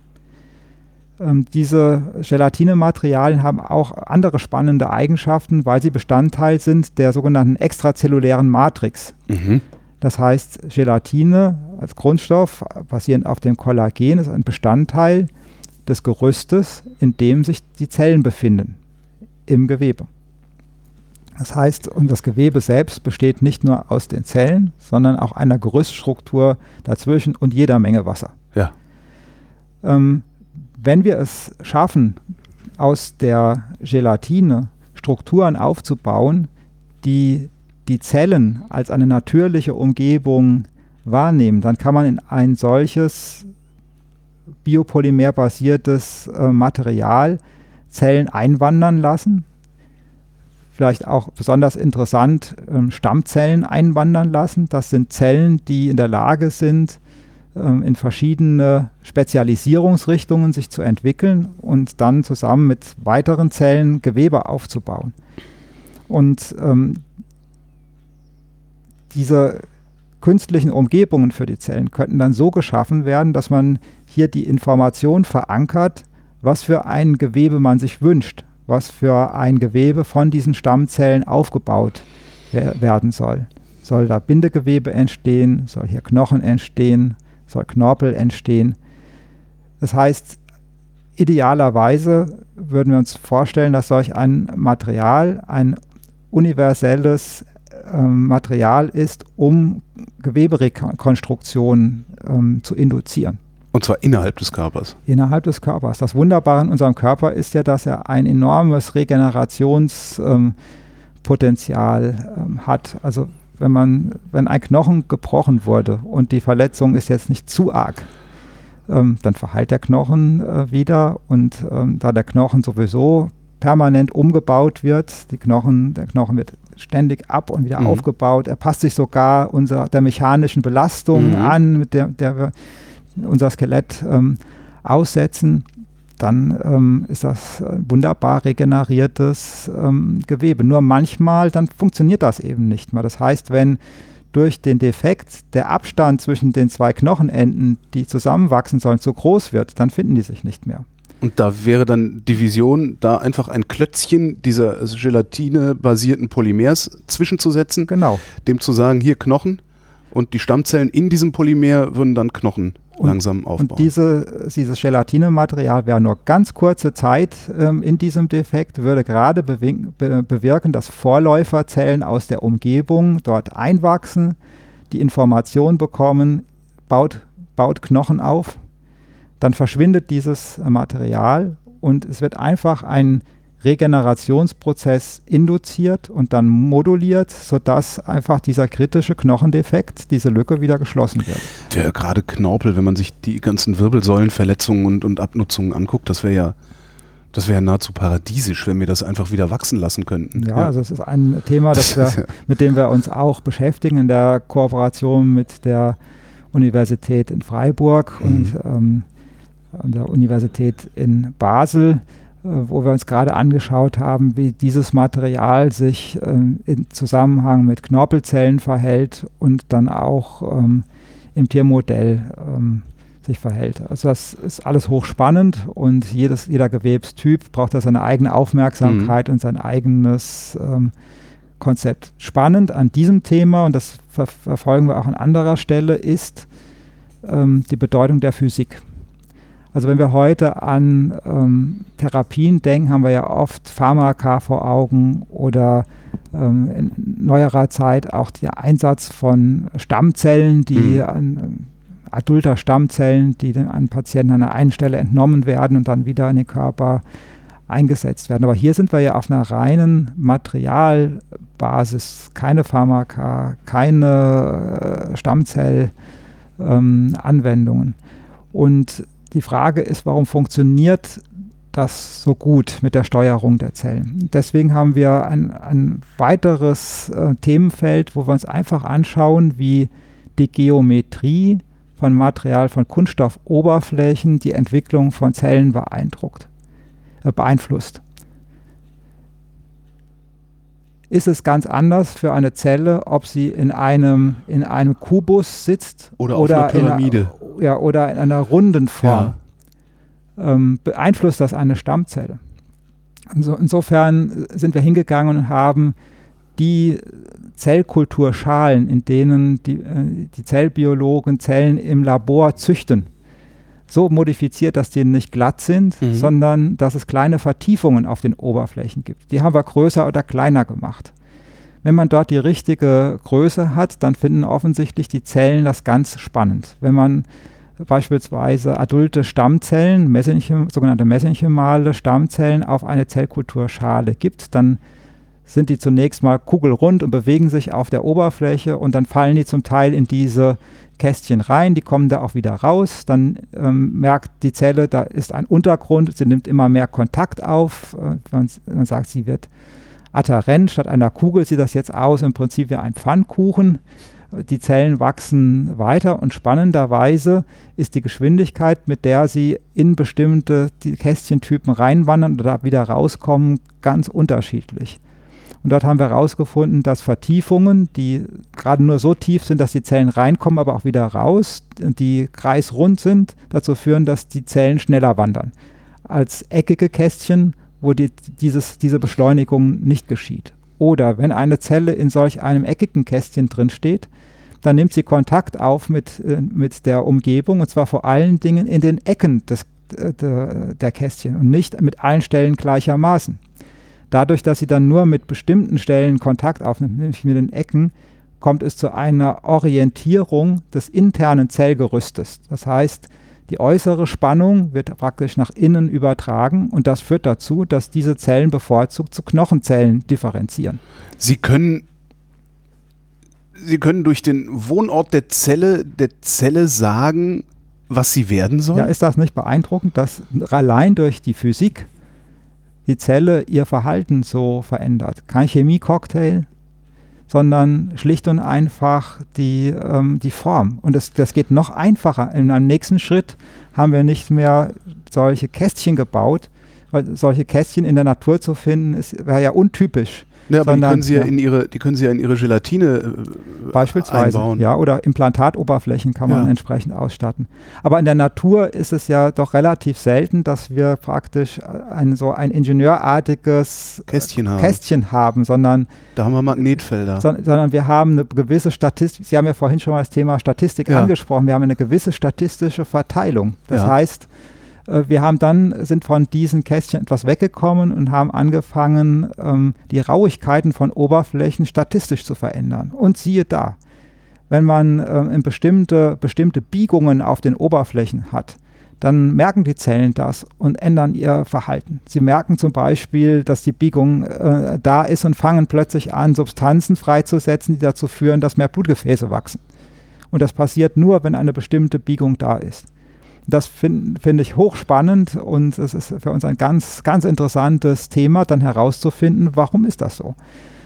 Diese Gelatine-Materialien haben auch andere spannende Eigenschaften, weil sie Bestandteil sind der sogenannten extrazellulären Matrix. Das heißt, Gelatine als Grundstoff, basierend auf dem Kollagen, ist ein Bestandteil des Gerüstes, in dem sich die Zellen befinden, im Gewebe. Das heißt, und das Gewebe selbst besteht nicht nur aus den Zellen, sondern auch einer Gerüststruktur dazwischen und jeder Menge Wasser. Ja. Wenn wir es schaffen, aus der Gelatine Strukturen aufzubauen, die die Zellen als eine natürliche Umgebung wahrnehmen, dann kann man in ein solches biopolymerbasiertes Material Zellen einwandern lassen. Vielleicht auch besonders interessant, Stammzellen einwandern lassen. Das sind Zellen, die in der Lage sind, in verschiedene Spezialisierungsrichtungen sich zu entwickeln und dann zusammen mit weiteren Zellen Gewebe aufzubauen. Und diese künstlichen Umgebungen für die Zellen könnten dann so geschaffen werden, dass man hier die Information verankert, was für ein Gewebe man sich wünscht, was für ein Gewebe von diesen Stammzellen aufgebaut werden soll. Soll da Bindegewebe entstehen, soll hier Knochen entstehen, soll Knorpel entstehen. Das heißt, idealerweise würden wir uns vorstellen, dass solch ein Material ein universelles Material ist, um Geweberekonstruktion zu induzieren. Und zwar innerhalb des Körpers. Innerhalb des Körpers. Das Wunderbare in unserem Körper ist ja, dass er ein enormes Regenerationspotenzial hat. Also wenn ein Knochen gebrochen wurde und die Verletzung ist jetzt nicht zu arg, dann verheilt der Knochen wieder und da der Knochen sowieso permanent umgebaut wird, der Knochen wird ständig ab und wieder aufgebaut, er passt sich sogar der mechanischen Belastung an, mit der wir unser Skelett aussetzen, dann ist das wunderbar regeneriertes Gewebe. Nur manchmal, dann funktioniert das eben nicht mehr. Das heißt, wenn durch den Defekt der Abstand zwischen den 2 Knochenenden, die zusammenwachsen sollen, zu groß wird, dann finden die sich nicht mehr. Und da wäre dann die Vision, da einfach ein Klötzchen dieser Gelatine-basierten Polymers zwischenzusetzen, genau, dem zu sagen, hier Knochen, und die Stammzellen in diesem Polymer würden dann Knochen langsam aufbauen. Und dieses Gelatine-Material wäre nur ganz kurze Zeit in diesem Defekt, würde gerade bewirken, dass Vorläuferzellen aus der Umgebung dort einwachsen, die Information bekommen, baut Knochen auf, dann verschwindet dieses Material und es wird einfach ein Regenerationsprozess induziert und dann moduliert, sodass einfach dieser kritische Knochendefekt, diese Lücke wieder geschlossen wird. Ja, gerade Knorpel, wenn man sich die ganzen Wirbelsäulenverletzungen und Abnutzungen anguckt, das wäre ja nahezu paradiesisch, wenn wir das einfach wieder wachsen lassen könnten. Ja, also es ist ein Thema, mit dem wir uns auch beschäftigen in der Kooperation mit der Universität in Freiburg und der Universität in Basel, wo wir uns gerade angeschaut haben, wie dieses Material sich im Zusammenhang mit Knorpelzellen verhält und dann auch im Tiermodell sich verhält. Also das ist alles hochspannend und jeder Gewebstyp braucht da seine eigene Aufmerksamkeit und sein eigenes Konzept. Spannend an diesem Thema, und das verfolgen wir auch an anderer Stelle, ist die Bedeutung der Physik. Also wenn wir heute an Therapien denken, haben wir ja oft Pharmaka vor Augen oder in neuerer Zeit auch der Einsatz von Stammzellen, adulter Stammzellen, die einem Patienten an einer Stelle entnommen werden und dann wieder in den Körper eingesetzt werden. Aber hier sind wir ja auf einer reinen Materialbasis, keine Pharmaka, keine Stammzellanwendungen. Und die Frage ist, warum funktioniert das so gut mit der Steuerung der Zellen. Deswegen haben wir ein weiteres Themenfeld, wo wir uns einfach anschauen, wie die Geometrie von Material, von Kunststoffoberflächen die Entwicklung von Zellen beeinflusst. Ist es ganz anders für eine Zelle, ob sie in einem Kubus sitzt oder auf einer Pyramide oder in einer runden Form. Ja. Beeinflusst das eine Stammzelle? Insofern sind wir hingegangen und haben die Zellkulturschalen, in denen die Zellbiologen Zellen im Labor züchten, so modifiziert, dass die nicht glatt sind, sondern dass es kleine Vertiefungen auf den Oberflächen gibt. Die haben wir größer oder kleiner gemacht. Wenn man dort die richtige Größe hat, dann finden offensichtlich die Zellen das ganz spannend. Wenn man beispielsweise adulte Stammzellen, sogenannte mesenchymale Stammzellen auf eine Zellkulturschale gibt, dann sind die zunächst mal kugelrund und bewegen sich auf der Oberfläche und dann fallen die zum Teil in diese Kästchen rein, die kommen da auch wieder raus, dann merkt die Zelle, da ist ein Untergrund, sie nimmt immer mehr Kontakt auf, man sagt, sie wird adherent, statt einer Kugel sieht das jetzt aus, im Prinzip wie ein Pfannkuchen. Die Zellen wachsen weiter und spannenderweise ist die Geschwindigkeit, mit der sie in bestimmte Kästchentypen reinwandern oder wieder rauskommen, ganz unterschiedlich. Und dort haben wir herausgefunden, dass Vertiefungen, die gerade nur so tief sind, dass die Zellen reinkommen, aber auch wieder raus, die kreisrund sind, dazu führen, dass die Zellen schneller wandern. Als eckige Kästchen, wo diese Beschleunigung nicht geschieht. Oder wenn eine Zelle in solch einem eckigen Kästchen drin steht, dann nimmt sie Kontakt auf mit der Umgebung, und zwar vor allen Dingen in den Ecken der Kästchen und nicht mit allen Stellen gleichermaßen. Dadurch, dass sie dann nur mit bestimmten Stellen Kontakt aufnimmt, nämlich mit den Ecken, kommt es zu einer Orientierung des internen Zellgerüstes. Das heißt, die äußere Spannung wird praktisch nach innen übertragen und das führt dazu, dass diese Zellen bevorzugt zu Knochenzellen differenzieren. Sie können durch den Wohnort der Zelle sagen, was sie werden soll? Ja, ist das nicht beeindruckend, dass allein durch die Physik die Zelle ihr Verhalten so verändert? Kein Chemie-Cocktail, sondern schlicht und einfach die Form. Und das geht noch einfacher. In einem nächsten Schritt haben wir nicht mehr solche Kästchen gebaut, weil solche Kästchen in der Natur zu finden, wäre ja untypisch. Ja, aber die können Sie ja in Ihre Gelatine beispielsweise einbauen. Ja, oder Implantatoberflächen kann man entsprechend ausstatten. Aber in der Natur ist es ja doch relativ selten, dass wir praktisch ein ingenieurartiges Kästchen haben, sondern da haben wir Magnetfelder. Sondern wir haben eine gewisse Statistik. Sie haben ja vorhin schon mal das Thema Statistik angesprochen. Wir haben eine gewisse statistische Verteilung. Das heißt, wir sind von diesen Kästchen etwas weggekommen und haben angefangen, die Rauigkeiten von Oberflächen statistisch zu verändern. Und siehe da, wenn man bestimmte Biegungen auf den Oberflächen hat, dann merken die Zellen das und ändern ihr Verhalten. Sie merken zum Beispiel, dass die Biegung da ist und fangen plötzlich an, Substanzen freizusetzen, die dazu führen, dass mehr Blutgefäße wachsen. Und das passiert nur, wenn eine bestimmte Biegung da ist. Das finde ich hochspannend und es ist für uns ein ganz, ganz interessantes Thema, dann herauszufinden, warum ist das so?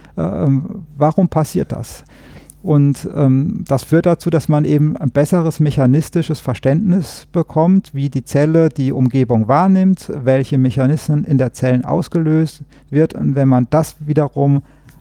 Warum passiert das? Und das führt dazu, dass man eben ein besseres mechanistisches Verständnis bekommt, wie die Zelle die Umgebung wahrnimmt, welche Mechanismen in der Zelle ausgelöst wird. Und wenn man das wiederum,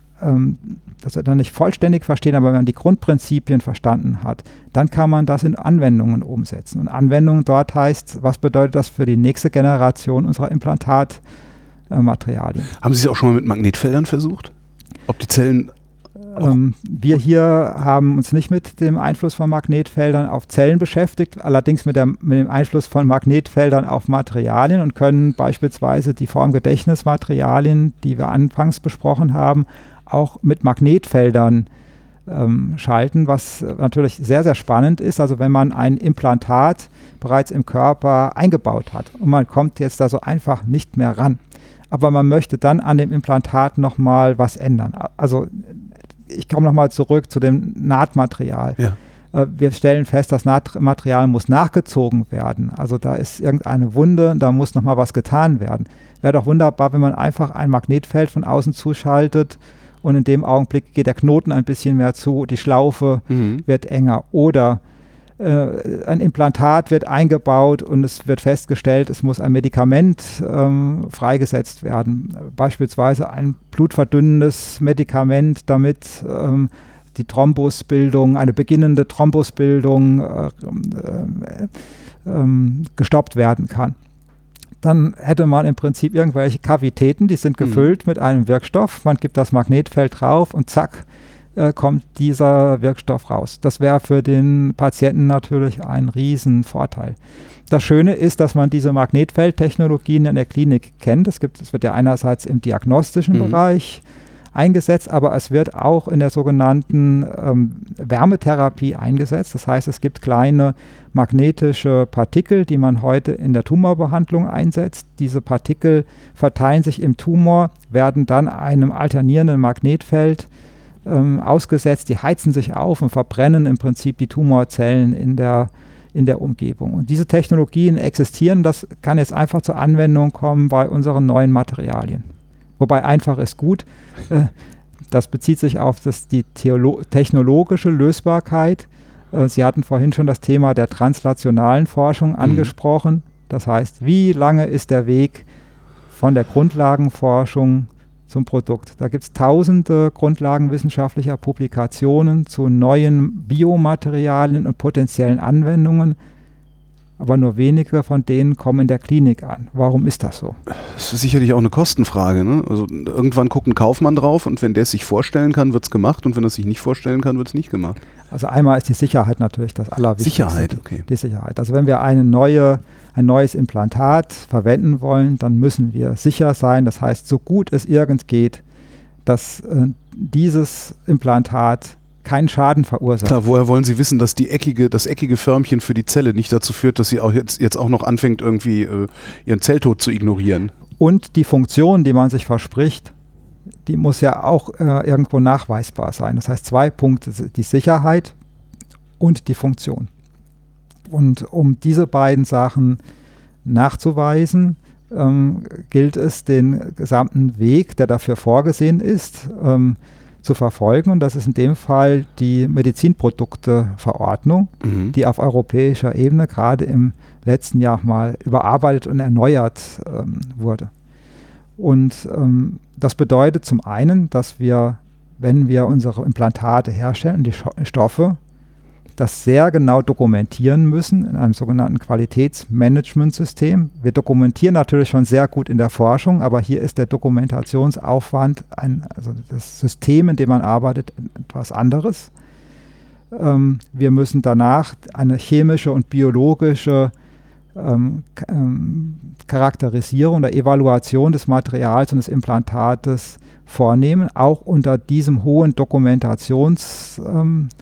das wird dann nicht vollständig verstehen, aber wenn man die Grundprinzipien verstanden hat, dann kann man das in Anwendungen umsetzen. Und Anwendung dort heißt, was bedeutet das für die nächste Generation unserer Implantatmaterialien? Haben Sie es auch schon mal mit Magnetfeldern versucht? Ob die Zellen... Wir hier haben uns nicht mit dem Einfluss von Magnetfeldern auf Zellen beschäftigt, allerdings mit dem Einfluss von Magnetfeldern auf Materialien und können beispielsweise die Formgedächtnismaterialien, die wir anfangs besprochen haben, auch mit Magnetfeldern schalten, was natürlich sehr, sehr spannend ist. Also wenn man ein Implantat bereits im Körper eingebaut hat und man kommt jetzt da so einfach nicht mehr ran, aber man möchte dann an dem Implantat nochmal was ändern. Also ich komme nochmal zurück zu dem Nahtmaterial. Ja. Wir stellen fest, das Material muss nachgezogen werden. Also da ist irgendeine Wunde, da muss nochmal was getan werden. Wäre doch wunderbar, wenn man einfach ein Magnetfeld von außen zuschaltet und in dem Augenblick geht der Knoten ein bisschen mehr zu, die Schlaufe wird enger. Oder ein Implantat wird eingebaut und es wird festgestellt, es muss ein Medikament freigesetzt werden. Beispielsweise ein blutverdünnendes Medikament, damit die Thrombusbildung, eine beginnende Thrombusbildung gestoppt werden kann. Dann hätte man im Prinzip irgendwelche Kavitäten, die sind gefüllt mit einem Wirkstoff. Man gibt das Magnetfeld drauf und zack, kommt dieser Wirkstoff raus. Das wäre für den Patienten natürlich ein Riesenvorteil. Das Schöne ist, dass man diese Magnetfeldtechnologien in der Klinik kennt. Es wird ja einerseits im diagnostischen Bereich eingesetzt, aber es wird auch in der sogenannten Wärmetherapie eingesetzt. Das heißt, es gibt kleine magnetische Partikel, die man heute in der Tumorbehandlung einsetzt. Diese Partikel verteilen sich im Tumor, werden dann einem alternierenden Magnetfeld ausgesetzt, die heizen sich auf und verbrennen im Prinzip die Tumorzellen in der Umgebung. Und diese Technologien existieren, das kann jetzt einfach zur Anwendung kommen bei unseren neuen Materialien. Wobei einfach ist gut, das bezieht sich auf die technologische Lösbarkeit. Sie hatten vorhin schon das Thema der translationalen Forschung angesprochen. Das heißt, wie lange ist der Weg von der Grundlagenforschung zum Produkt? Da gibt es tausende grundlagenwissenschaftlicher Publikationen zu neuen Biomaterialien und potenziellen Anwendungen, aber nur wenige von denen kommen in der Klinik an. Warum ist das so? Das ist sicherlich auch eine Kostenfrage, ne? Also irgendwann guckt ein Kaufmann drauf und wenn der es sich vorstellen kann, wird es gemacht und wenn er es sich nicht vorstellen kann, wird es nicht gemacht. Also einmal ist die Sicherheit natürlich das Allerwichtigste. Sicherheit, okay. Die Sicherheit. Also wenn wir ein neues Implantat verwenden wollen, dann müssen wir sicher sein. Das heißt, so gut es irgend geht, dass dieses Implantat keinen Schaden verursacht. Klar, woher wollen Sie wissen, dass das eckige Förmchen für die Zelle nicht dazu führt, dass sie auch jetzt auch noch anfängt, irgendwie ihren Zelltod zu ignorieren? Und die Funktion, die man sich verspricht, die muss ja auch irgendwo nachweisbar sein. Das heißt, 2 Punkte, die Sicherheit und die Funktion. Und um diese beiden Sachen nachzuweisen, gilt es, den gesamten Weg, der dafür vorgesehen ist, zu verfolgen. Und das ist in dem Fall die Medizinprodukteverordnung, die auf europäischer Ebene gerade im letzten Jahr mal überarbeitet und erneuert wurde. Und das bedeutet zum einen, dass wir, wenn wir unsere Implantate herstellen, die Stoffe, das sehr genau dokumentieren müssen in einem sogenannten Qualitätsmanagementsystem. Wir dokumentieren natürlich schon sehr gut in der Forschung, aber hier ist der Dokumentationsaufwand, also das System, in dem man arbeitet, etwas anderes. Wir müssen danach eine chemische und biologische Charakterisierung oder Evaluation des Materials und des Implantates vornehmen, auch unter diesem hohen Dokumentationsstandard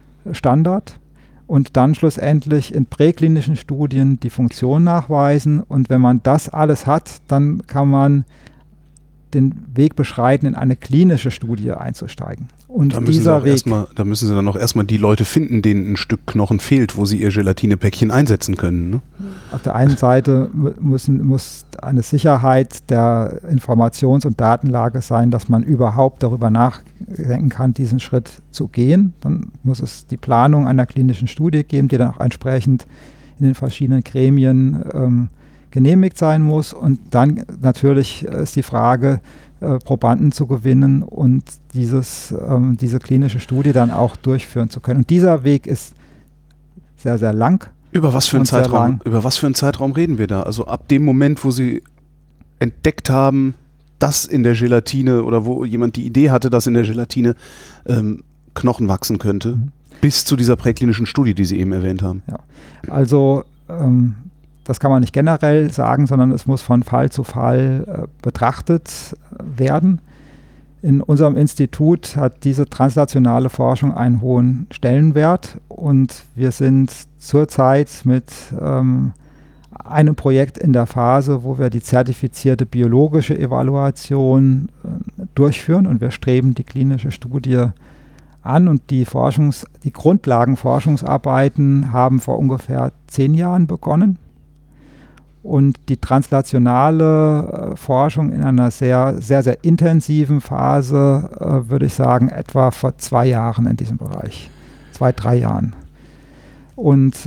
und dann schlussendlich in präklinischen Studien die Funktion nachweisen. Und wenn man das alles hat, dann kann man den Weg beschreiten, in eine klinische Studie einzusteigen. Und da müssen Sie dann noch erstmal die Leute finden, denen ein Stück Knochen fehlt, wo sie ihr Gelatinepäckchen einsetzen können. Ne? Auf der einen Seite muss eine Sicherheit der Informations- und Datenlage sein, dass man überhaupt darüber nachdenken kann, diesen Schritt zu gehen. Dann muss es die Planung einer klinischen Studie geben, die dann auch entsprechend in den verschiedenen Gremien genehmigt sein muss. Und dann natürlich ist die Frage, Probanden zu gewinnen und diese klinische Studie dann auch durchführen zu können. Und dieser Weg ist sehr, sehr lang. Über was für einen Zeitraum reden wir da? Also ab dem Moment, wo Sie entdeckt haben, dass in der Gelatine oder wo jemand die Idee hatte, dass in der Gelatine Knochen wachsen könnte, bis zu dieser präklinischen Studie, die Sie eben erwähnt haben. Ja. Also das kann man nicht generell sagen, sondern es muss von Fall zu Fall betrachtet werden. In unserem Institut hat diese translationale Forschung einen hohen Stellenwert und wir sind zurzeit mit einem Projekt in der Phase, wo wir die zertifizierte biologische Evaluation durchführen und wir streben die klinische Studie an und die Grundlagenforschungsarbeiten haben vor ungefähr 10 Jahren begonnen. Und die translationale Forschung in einer sehr, sehr, sehr intensiven Phase, würde ich sagen, etwa vor 2 Jahren in diesem Bereich. 2, 3 Jahren. Und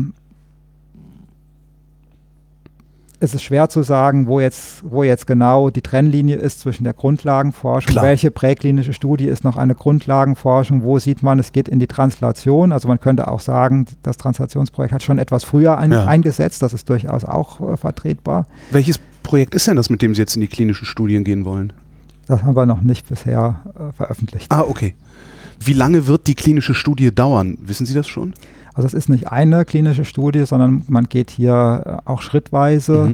es ist schwer zu sagen, wo jetzt genau die Trennlinie ist zwischen der Grundlagenforschung, Klar. welche präklinische Studie ist noch eine Grundlagenforschung, wo sieht man, es geht in die Translation. Also man könnte auch sagen, das Translationsprojekt hat schon etwas früher eingesetzt, das ist durchaus auch vertretbar. Welches Projekt ist denn das, mit dem Sie jetzt in die klinischen Studien gehen wollen? Das haben wir noch nicht bisher veröffentlicht. Ah, okay. Wie lange wird die klinische Studie dauern? Wissen Sie das schon? Also es ist nicht eine klinische Studie, sondern man geht hier auch schrittweise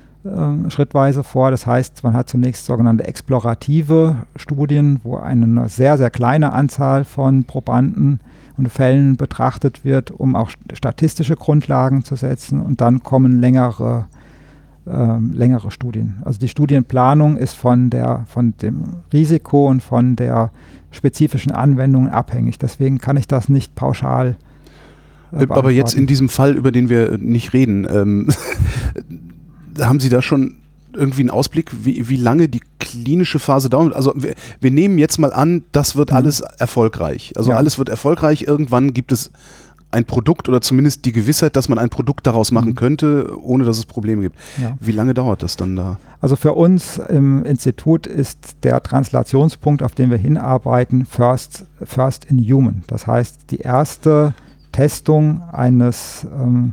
vor. Das heißt, man hat zunächst sogenannte explorative Studien, wo eine sehr, sehr kleine Anzahl von Probanden und Fällen betrachtet wird, um auch statistische Grundlagen zu setzen. Und dann kommen längere Studien. Also die Studienplanung ist von dem Risiko und von der spezifischen Anwendung abhängig. Deswegen kann ich das nicht pauschal aber jetzt in diesem Fall, über den wir nicht reden, haben Sie da schon irgendwie einen Ausblick, wie lange die klinische Phase dauert? Also wir nehmen jetzt mal an, das wird alles erfolgreich. Also alles wird erfolgreich. Irgendwann gibt es ein Produkt oder zumindest die Gewissheit, dass man ein Produkt daraus machen könnte, ohne dass es Probleme gibt. Ja. Wie lange dauert das dann da? Also für uns im Institut ist der Translationspunkt, auf den wir hinarbeiten, First in Human. Das heißt, die erste Testung eines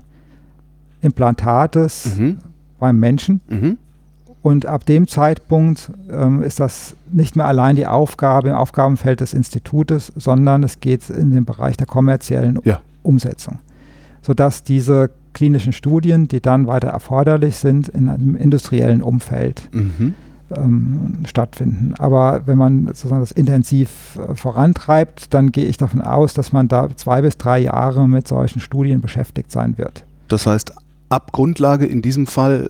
Implantates beim Menschen. Und ab dem Zeitpunkt ist das nicht mehr allein die Aufgabe im Aufgabenfeld des Institutes, sondern es geht in den Bereich der kommerziellen Umsetzung, sodass diese klinischen Studien, die dann weiter erforderlich sind, in einem industriellen Umfeld stattfinden. Aber wenn man sozusagen das intensiv vorantreibt, dann gehe ich davon aus, dass man da 2 bis 3 Jahre mit solchen Studien beschäftigt sein wird. Das heißt, ab Grundlage in diesem Fall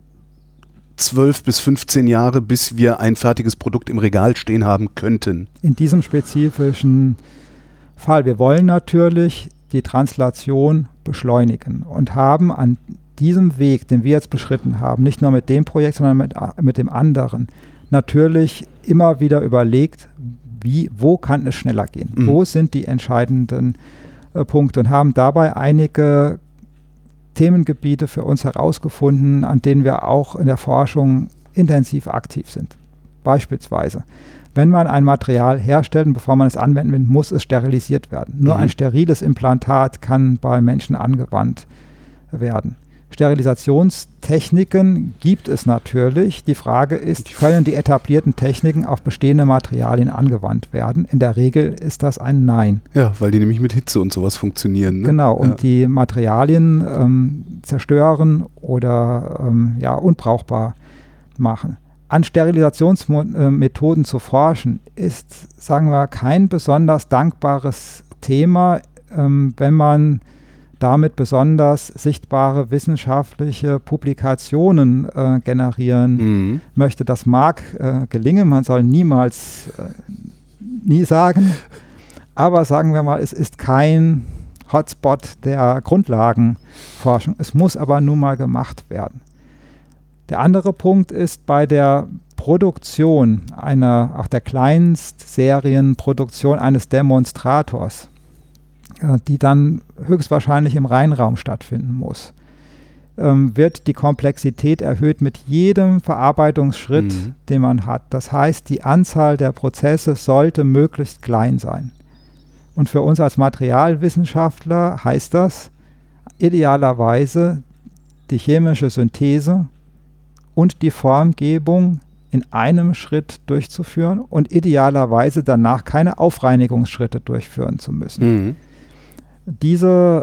12 bis 15 Jahre, bis wir ein fertiges Produkt im Regal stehen haben könnten. In diesem spezifischen Fall. Wir wollen natürlich die Translation beschleunigen und haben an diesem Weg, den wir jetzt beschritten haben, nicht nur mit dem Projekt, sondern mit dem anderen, natürlich immer wieder überlegt, wo kann es schneller gehen? Wo sind die entscheidenden Punkte? Und haben dabei einige Themengebiete für uns herausgefunden, an denen wir auch in der Forschung intensiv aktiv sind. Beispielsweise, wenn man ein Material herstellt und bevor man es anwenden will, muss es sterilisiert werden. Nur ein steriles Implantat kann bei Menschen angewandt werden. Sterilisationstechniken gibt es natürlich. Die Frage ist, können die etablierten Techniken auf bestehende Materialien angewandt werden? In der Regel ist das ein Nein. Ja, weil die nämlich mit Hitze und sowas funktionieren. Ne? Genau, und die Materialien zerstören oder unbrauchbar machen. An Sterilisationsmethoden zu forschen, ist, sagen wir, kein besonders dankbares Thema, wenn man damit besonders sichtbare wissenschaftliche Publikationen generieren möchte. Das mag gelingen, man soll niemals nie sagen, aber sagen wir mal, es ist kein Hotspot der Grundlagenforschung. Es muss aber nun mal gemacht werden. Der andere Punkt ist bei der Produktion auch der Kleinstserienproduktion eines Demonstrators, die dann höchstwahrscheinlich im Reinraum stattfinden muss, wird die Komplexität erhöht mit jedem Verarbeitungsschritt, den man hat. Das heißt, die Anzahl der Prozesse sollte möglichst klein sein. Und für uns als Materialwissenschaftler heißt das idealerweise die chemische Synthese und die Formgebung in einem Schritt durchzuführen und idealerweise danach keine Aufreinigungsschritte durchführen zu müssen. Dieses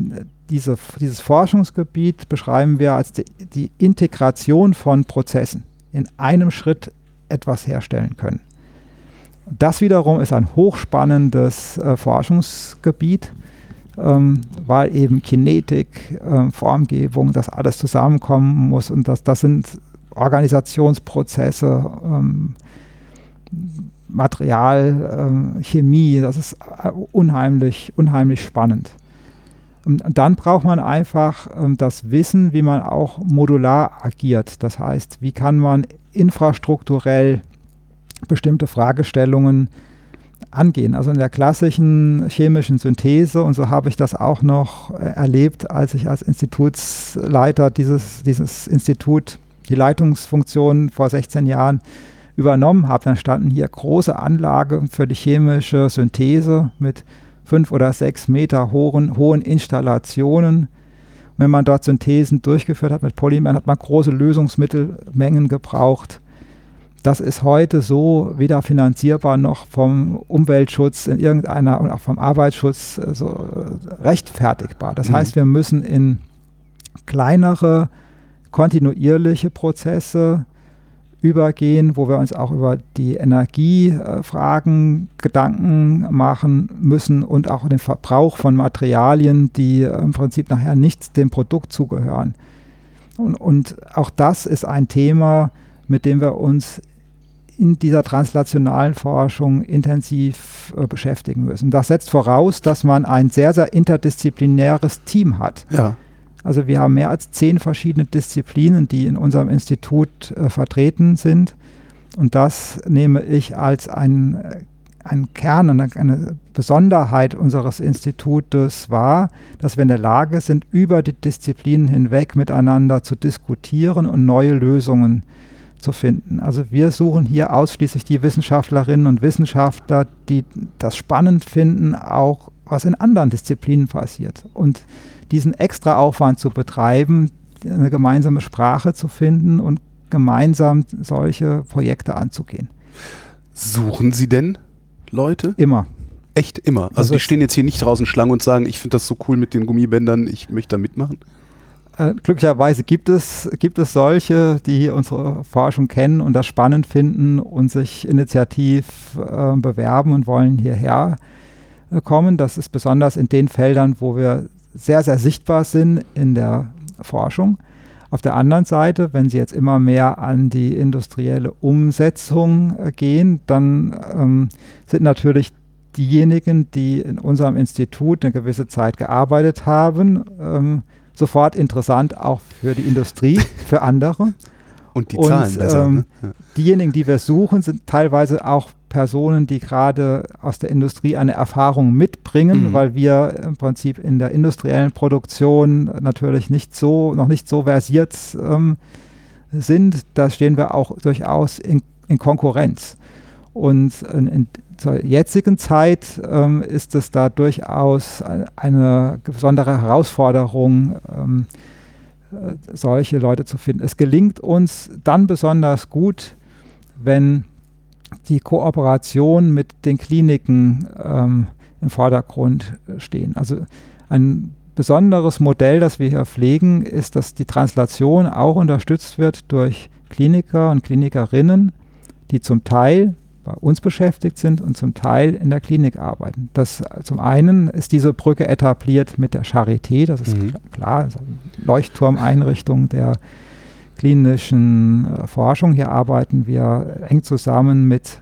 Forschungsgebiet beschreiben wir als die Integration von Prozessen, in einem Schritt etwas herstellen können. Das wiederum ist ein hochspannendes Forschungsgebiet, weil eben Kinetik, Formgebung, das alles zusammenkommen muss und das sind Organisationsprozesse, Materialchemie, das ist unheimlich, unheimlich spannend. Und dann braucht man einfach das Wissen, wie man auch modular agiert. Das heißt, wie kann man infrastrukturell bestimmte Fragestellungen angehen. Also in der klassischen chemischen Synthese, und so habe ich das auch noch erlebt, als ich als Institutsleiter dieses Institut, die Leitungsfunktion vor 16 Jahren übernommen habe, dann standen hier große Anlagen für die chemische Synthese mit 5 oder 6 Meter hohen Installationen. Und wenn man dort Synthesen durchgeführt hat mit Polymeren, hat man große Lösungsmittelmengen gebraucht. Das ist heute so weder finanzierbar noch vom Umweltschutz in irgendeiner und auch vom Arbeitsschutz so rechtfertigbar. Das heißt, wir müssen in kleinere, kontinuierliche Prozesse übergehen, wo wir uns auch über die Energiefragen Gedanken machen müssen und auch den Verbrauch von Materialien, die im Prinzip nachher nicht dem Produkt zugehören. Und auch das ist ein Thema, mit dem wir uns in dieser translationalen Forschung intensiv beschäftigen müssen. Das setzt voraus, dass man ein sehr, sehr interdisziplinäres Team hat. Ja. Also wir haben mehr als 10 verschiedene Disziplinen, die in unserem Institut vertreten sind. Und das nehme ich als einen Kern und eine Besonderheit unseres Institutes wahr, dass wir in der Lage sind, über die Disziplinen hinweg miteinander zu diskutieren und neue Lösungen zu finden. Also wir suchen hier ausschließlich die Wissenschaftlerinnen und Wissenschaftler, die das spannend finden, auch was in anderen Disziplinen passiert. Und diesen extra Aufwand zu betreiben, eine gemeinsame Sprache zu finden und gemeinsam solche Projekte anzugehen. Suchen Sie denn Leute? Immer. Echt immer? Also die stehen jetzt hier nicht draußen Schlange und sagen, ich finde das so cool mit den Gummibändern, ich möchte da mitmachen? Glücklicherweise gibt es solche, die unsere Forschung kennen und das spannend finden und sich initiativ bewerben und wollen hierher kommen. Das ist besonders in den Feldern, wo wir sehr, sehr sichtbar sind in der Forschung. Auf der anderen Seite, wenn Sie jetzt immer mehr an die industrielle Umsetzung gehen, dann sind natürlich diejenigen, die in unserem Institut eine gewisse Zeit gearbeitet haben, sofort interessant auch für die Industrie, für andere. Und die Zahlen besser. Ne? Ja. Diejenigen, die wir suchen, sind teilweise auch Personen, die gerade aus der Industrie eine Erfahrung mitbringen, weil wir im Prinzip in der industriellen Produktion natürlich noch nicht so versiert sind. Da stehen wir auch durchaus in Konkurrenz. Und zur jetzigen Zeit ist es da durchaus eine besondere Herausforderung, solche Leute zu finden. Es gelingt uns dann besonders gut, wenn die Kooperation mit den Kliniken im Vordergrund stehen. Also ein besonderes Modell, das wir hier pflegen, ist, dass die Translation auch unterstützt wird durch Kliniker und Klinikerinnen, die zum Teil bei uns beschäftigt sind und zum Teil in der Klinik arbeiten. Das zum einen ist diese Brücke etabliert mit der Charité, das ist klar, also Leuchtturmeinrichtung der klinischen Forschung. Hier arbeiten wir eng zusammen mit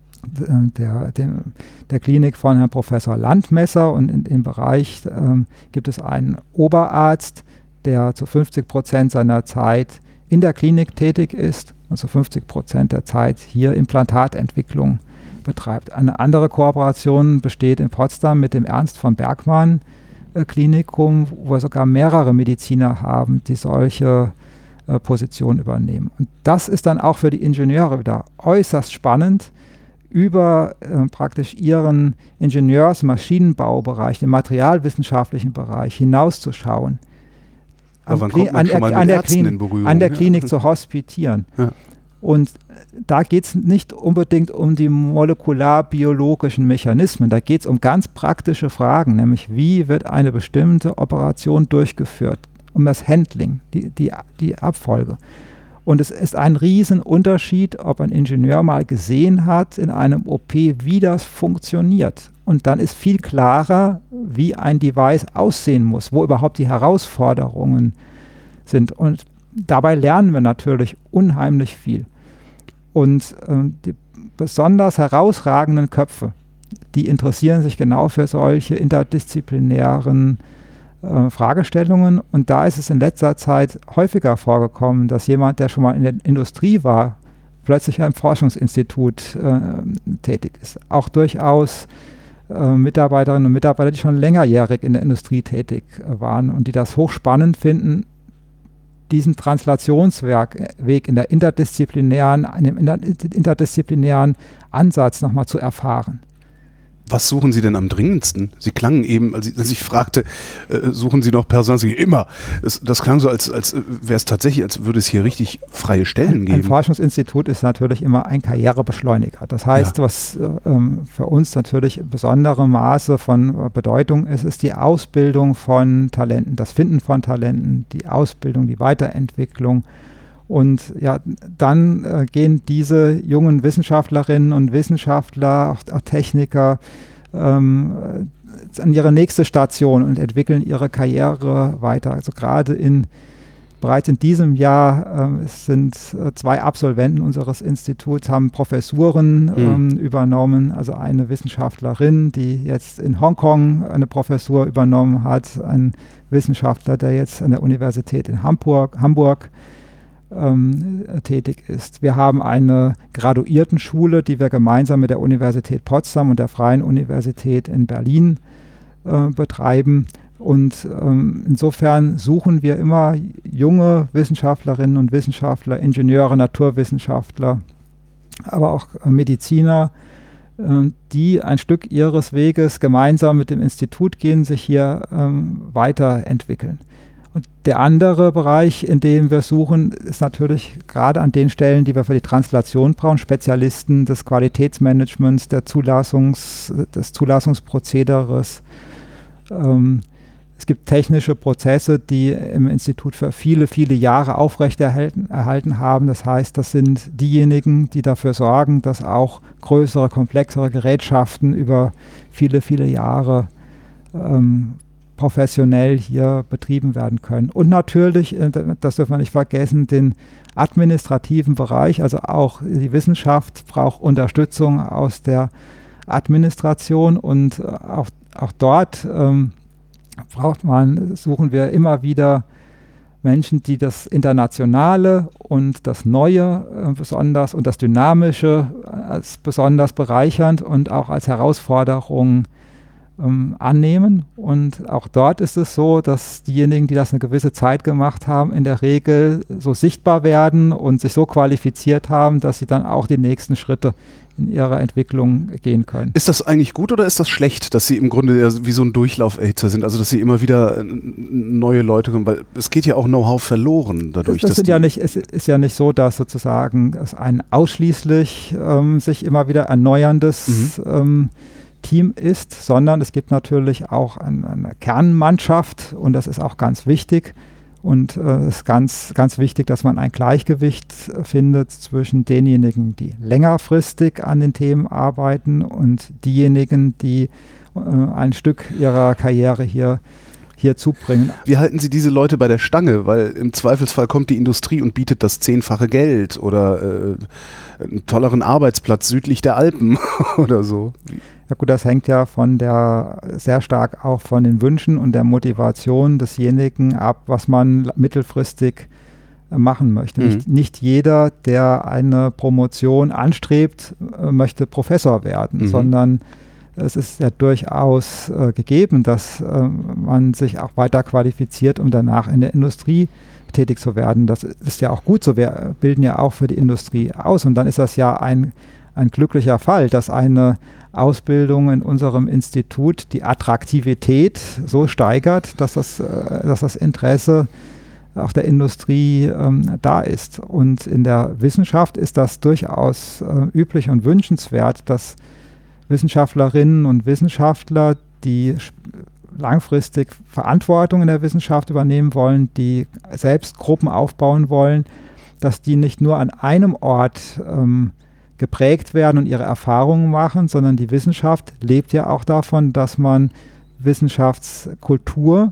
der Klinik von Herrn Professor Landmesser und in dem Bereich gibt es einen Oberarzt, der zu 50% seiner Zeit in der Klinik tätig ist und zu 50% der Zeit hier Implantatentwicklung betreibt. Eine andere Kooperation besteht in Potsdam mit dem Ernst von Bergmann Klinikum, wo wir sogar mehrere Mediziner haben, die solche Positionen übernehmen. Und das ist dann auch für die Ingenieure wieder äußerst spannend, über praktisch ihren Ingenieurs-Maschinenbaubereich, den materialwissenschaftlichen Bereich hinauszuschauen. An der Klinik zu hospitieren. Ja. Und da geht es nicht unbedingt um die molekularbiologischen Mechanismen, da geht es um ganz praktische Fragen, nämlich wie wird eine bestimmte Operation durchgeführt, um das Handling, die Abfolge. Und es ist ein Riesenunterschied, ob ein Ingenieur mal gesehen hat in einem OP, wie das funktioniert. Und dann ist viel klarer, wie ein Device aussehen muss, wo überhaupt die Herausforderungen sind. Und dabei lernen wir natürlich unheimlich viel. Und die besonders herausragenden Köpfe, die interessieren sich genau für solche interdisziplinären Fragestellungen. Und da ist es in letzter Zeit häufiger vorgekommen, dass jemand, der schon mal in der Industrie war, plötzlich im Forschungsinstitut tätig ist. Auch durchaus Mitarbeiterinnen und Mitarbeiter, die schon längerjährig in der Industrie tätig waren und die das hochspannend finden, diesen Translationsweg in der interdisziplinären Ansatz nochmal zu erfahren. Was suchen Sie denn am dringendsten? Sie klangen eben, als ich fragte, suchen Sie noch Personal? Sie immer. Das klang so, als wäre es tatsächlich, als würde es hier richtig freie Stellen geben. Ein Forschungsinstitut ist natürlich immer ein Karrierebeschleuniger. Das heißt, was für uns natürlich besondere Maße von Bedeutung ist, ist die Ausbildung von Talenten, das Finden von Talenten, die Ausbildung, die Weiterentwicklung. Und ja, dann gehen diese jungen Wissenschaftlerinnen und Wissenschaftler, auch Techniker, an ihre nächste Station und entwickeln ihre Karriere weiter. Also gerade bereits in diesem Jahr sind 2 Absolventen unseres Instituts, haben Professuren übernommen. Also eine Wissenschaftlerin, die jetzt in Hongkong eine Professur übernommen hat, ein Wissenschaftler, der jetzt an der Universität in Hamburg tätig ist. Wir haben eine Graduiertenschule, die wir gemeinsam mit der Universität Potsdam und der Freien Universität in Berlin betreiben. Und insofern suchen wir immer junge Wissenschaftlerinnen und Wissenschaftler, Ingenieure, Naturwissenschaftler, aber auch Mediziner, die ein Stück ihres Weges gemeinsam mit dem Institut gehen, sich hier weiterentwickeln. Und der andere Bereich, in dem wir suchen, ist natürlich gerade an den Stellen, die wir für die Translation brauchen, Spezialisten des Qualitätsmanagements, des Zulassungsprozederes. Es gibt technische Prozesse, die im Institut für viele, viele Jahre aufrechterhalten haben. Das heißt, das sind diejenigen, die dafür sorgen, dass auch größere, komplexere Gerätschaften über viele, viele Jahre professionell hier betrieben werden können. Und natürlich, das dürfen wir nicht vergessen, den administrativen Bereich, also auch die Wissenschaft braucht Unterstützung aus der Administration und auch dort suchen wir immer wieder Menschen, die das Internationale und das Neue besonders und das Dynamische als besonders bereichernd und auch als Herausforderung annehmen. Und auch dort ist es so, dass diejenigen, die das eine gewisse Zeit gemacht haben, in der Regel so sichtbar werden und sich so qualifiziert haben, dass sie dann auch die nächsten Schritte in ihrer Entwicklung gehen können. Ist das eigentlich gut oder ist das schlecht, dass Sie im Grunde wie so ein Durchlauferhitzer sind, also dass Sie immer wieder neue Leute kommen, weil es geht ja auch Know-how verloren dadurch. Es ist ja nicht so, dass sozusagen es ein ausschließlich sich immer wieder erneuerndes Team ist, sondern es gibt natürlich auch eine Kernmannschaft und das ist auch ganz wichtig. Und es ist ganz, ganz wichtig, dass man ein Gleichgewicht findet zwischen denjenigen, die längerfristig an den Themen arbeiten und diejenigen, die ein Stück ihrer Karriere hier zubringen. Wie halten Sie diese Leute bei der Stange? Weil im Zweifelsfall kommt die Industrie und bietet das 10-fache Geld oder einen tolleren Arbeitsplatz südlich der Alpen oder so. Ja gut, das hängt ja sehr stark auch von den Wünschen und der Motivation desjenigen ab, was man mittelfristig machen möchte. Nicht jeder, der eine Promotion anstrebt, möchte Professor werden, sondern es ist ja durchaus gegeben, dass man sich auch weiter qualifiziert, um danach in der Industrie tätig zu werden. Das ist ja auch gut so. Wir bilden ja auch für die Industrie aus und dann ist das ja ein glücklicher Fall, dass eine Ausbildung in unserem Institut die Attraktivität so steigert, dass das Interesse auch der Industrie da ist. Und in der Wissenschaft ist das durchaus üblich und wünschenswert, dass Wissenschaftlerinnen und Wissenschaftler, die langfristig Verantwortung in der Wissenschaft übernehmen wollen, die selbst Gruppen aufbauen wollen, dass die nicht nur an einem Ort geprägt werden und ihre Erfahrungen machen, sondern die Wissenschaft lebt ja auch davon, dass man Wissenschaftskultur,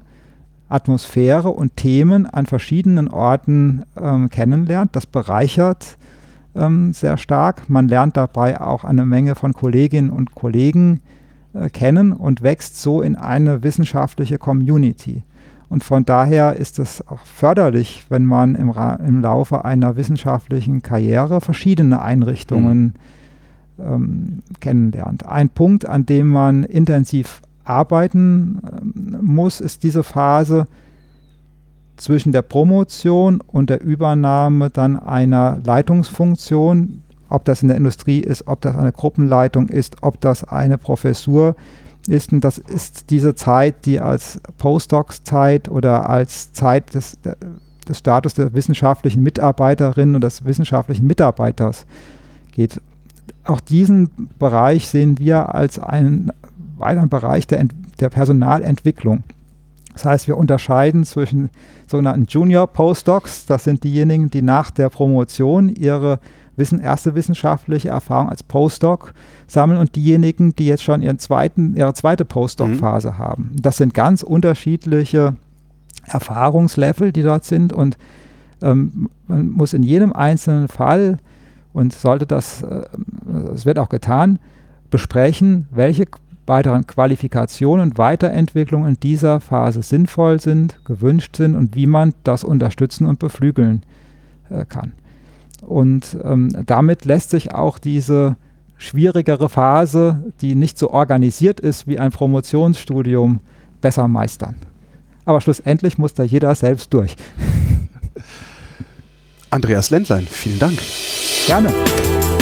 Atmosphäre und Themen an verschiedenen Orten kennenlernt. Das bereichert sehr stark. Man lernt dabei auch eine Menge von Kolleginnen und Kollegen kennen und wächst so in eine wissenschaftliche Community. Und von daher ist es auch förderlich, wenn man im Laufe einer wissenschaftlichen Karriere verschiedene Einrichtungen kennenlernt. Ein Punkt, an dem man intensiv arbeiten muss, ist diese Phase zwischen der Promotion und der Übernahme dann einer Leitungsfunktion, ob das in der Industrie ist, ob das eine Gruppenleitung ist, ob das eine Professur ist. Und das ist diese Zeit, die als Postdocs-Zeit oder als Zeit des Status der wissenschaftlichen Mitarbeiterin und des wissenschaftlichen Mitarbeiters geht. Auch diesen Bereich sehen wir als einen weiteren Bereich der Personalentwicklung. Das heißt, wir unterscheiden zwischen sogenannten Junior Postdocs, das sind diejenigen, die nach der Promotion ihre erste wissenschaftliche Erfahrung als Postdoc sammeln und diejenigen, die jetzt schon ihre zweite Postdoc-Phase haben. Das sind ganz unterschiedliche Erfahrungslevel, die dort sind, und man muss in jedem einzelnen Fall, und sollte das wird auch getan, besprechen, welche weiteren Qualifikationen und Weiterentwicklungen in dieser Phase sinnvoll sind, gewünscht sind und wie man das unterstützen und beflügeln kann. Und damit lässt sich auch diese schwierigere Phase, die nicht so organisiert ist wie ein Promotionsstudium, besser meistern. Aber schlussendlich muss da jeder selbst durch. Andreas Lendlein, vielen Dank. Gerne.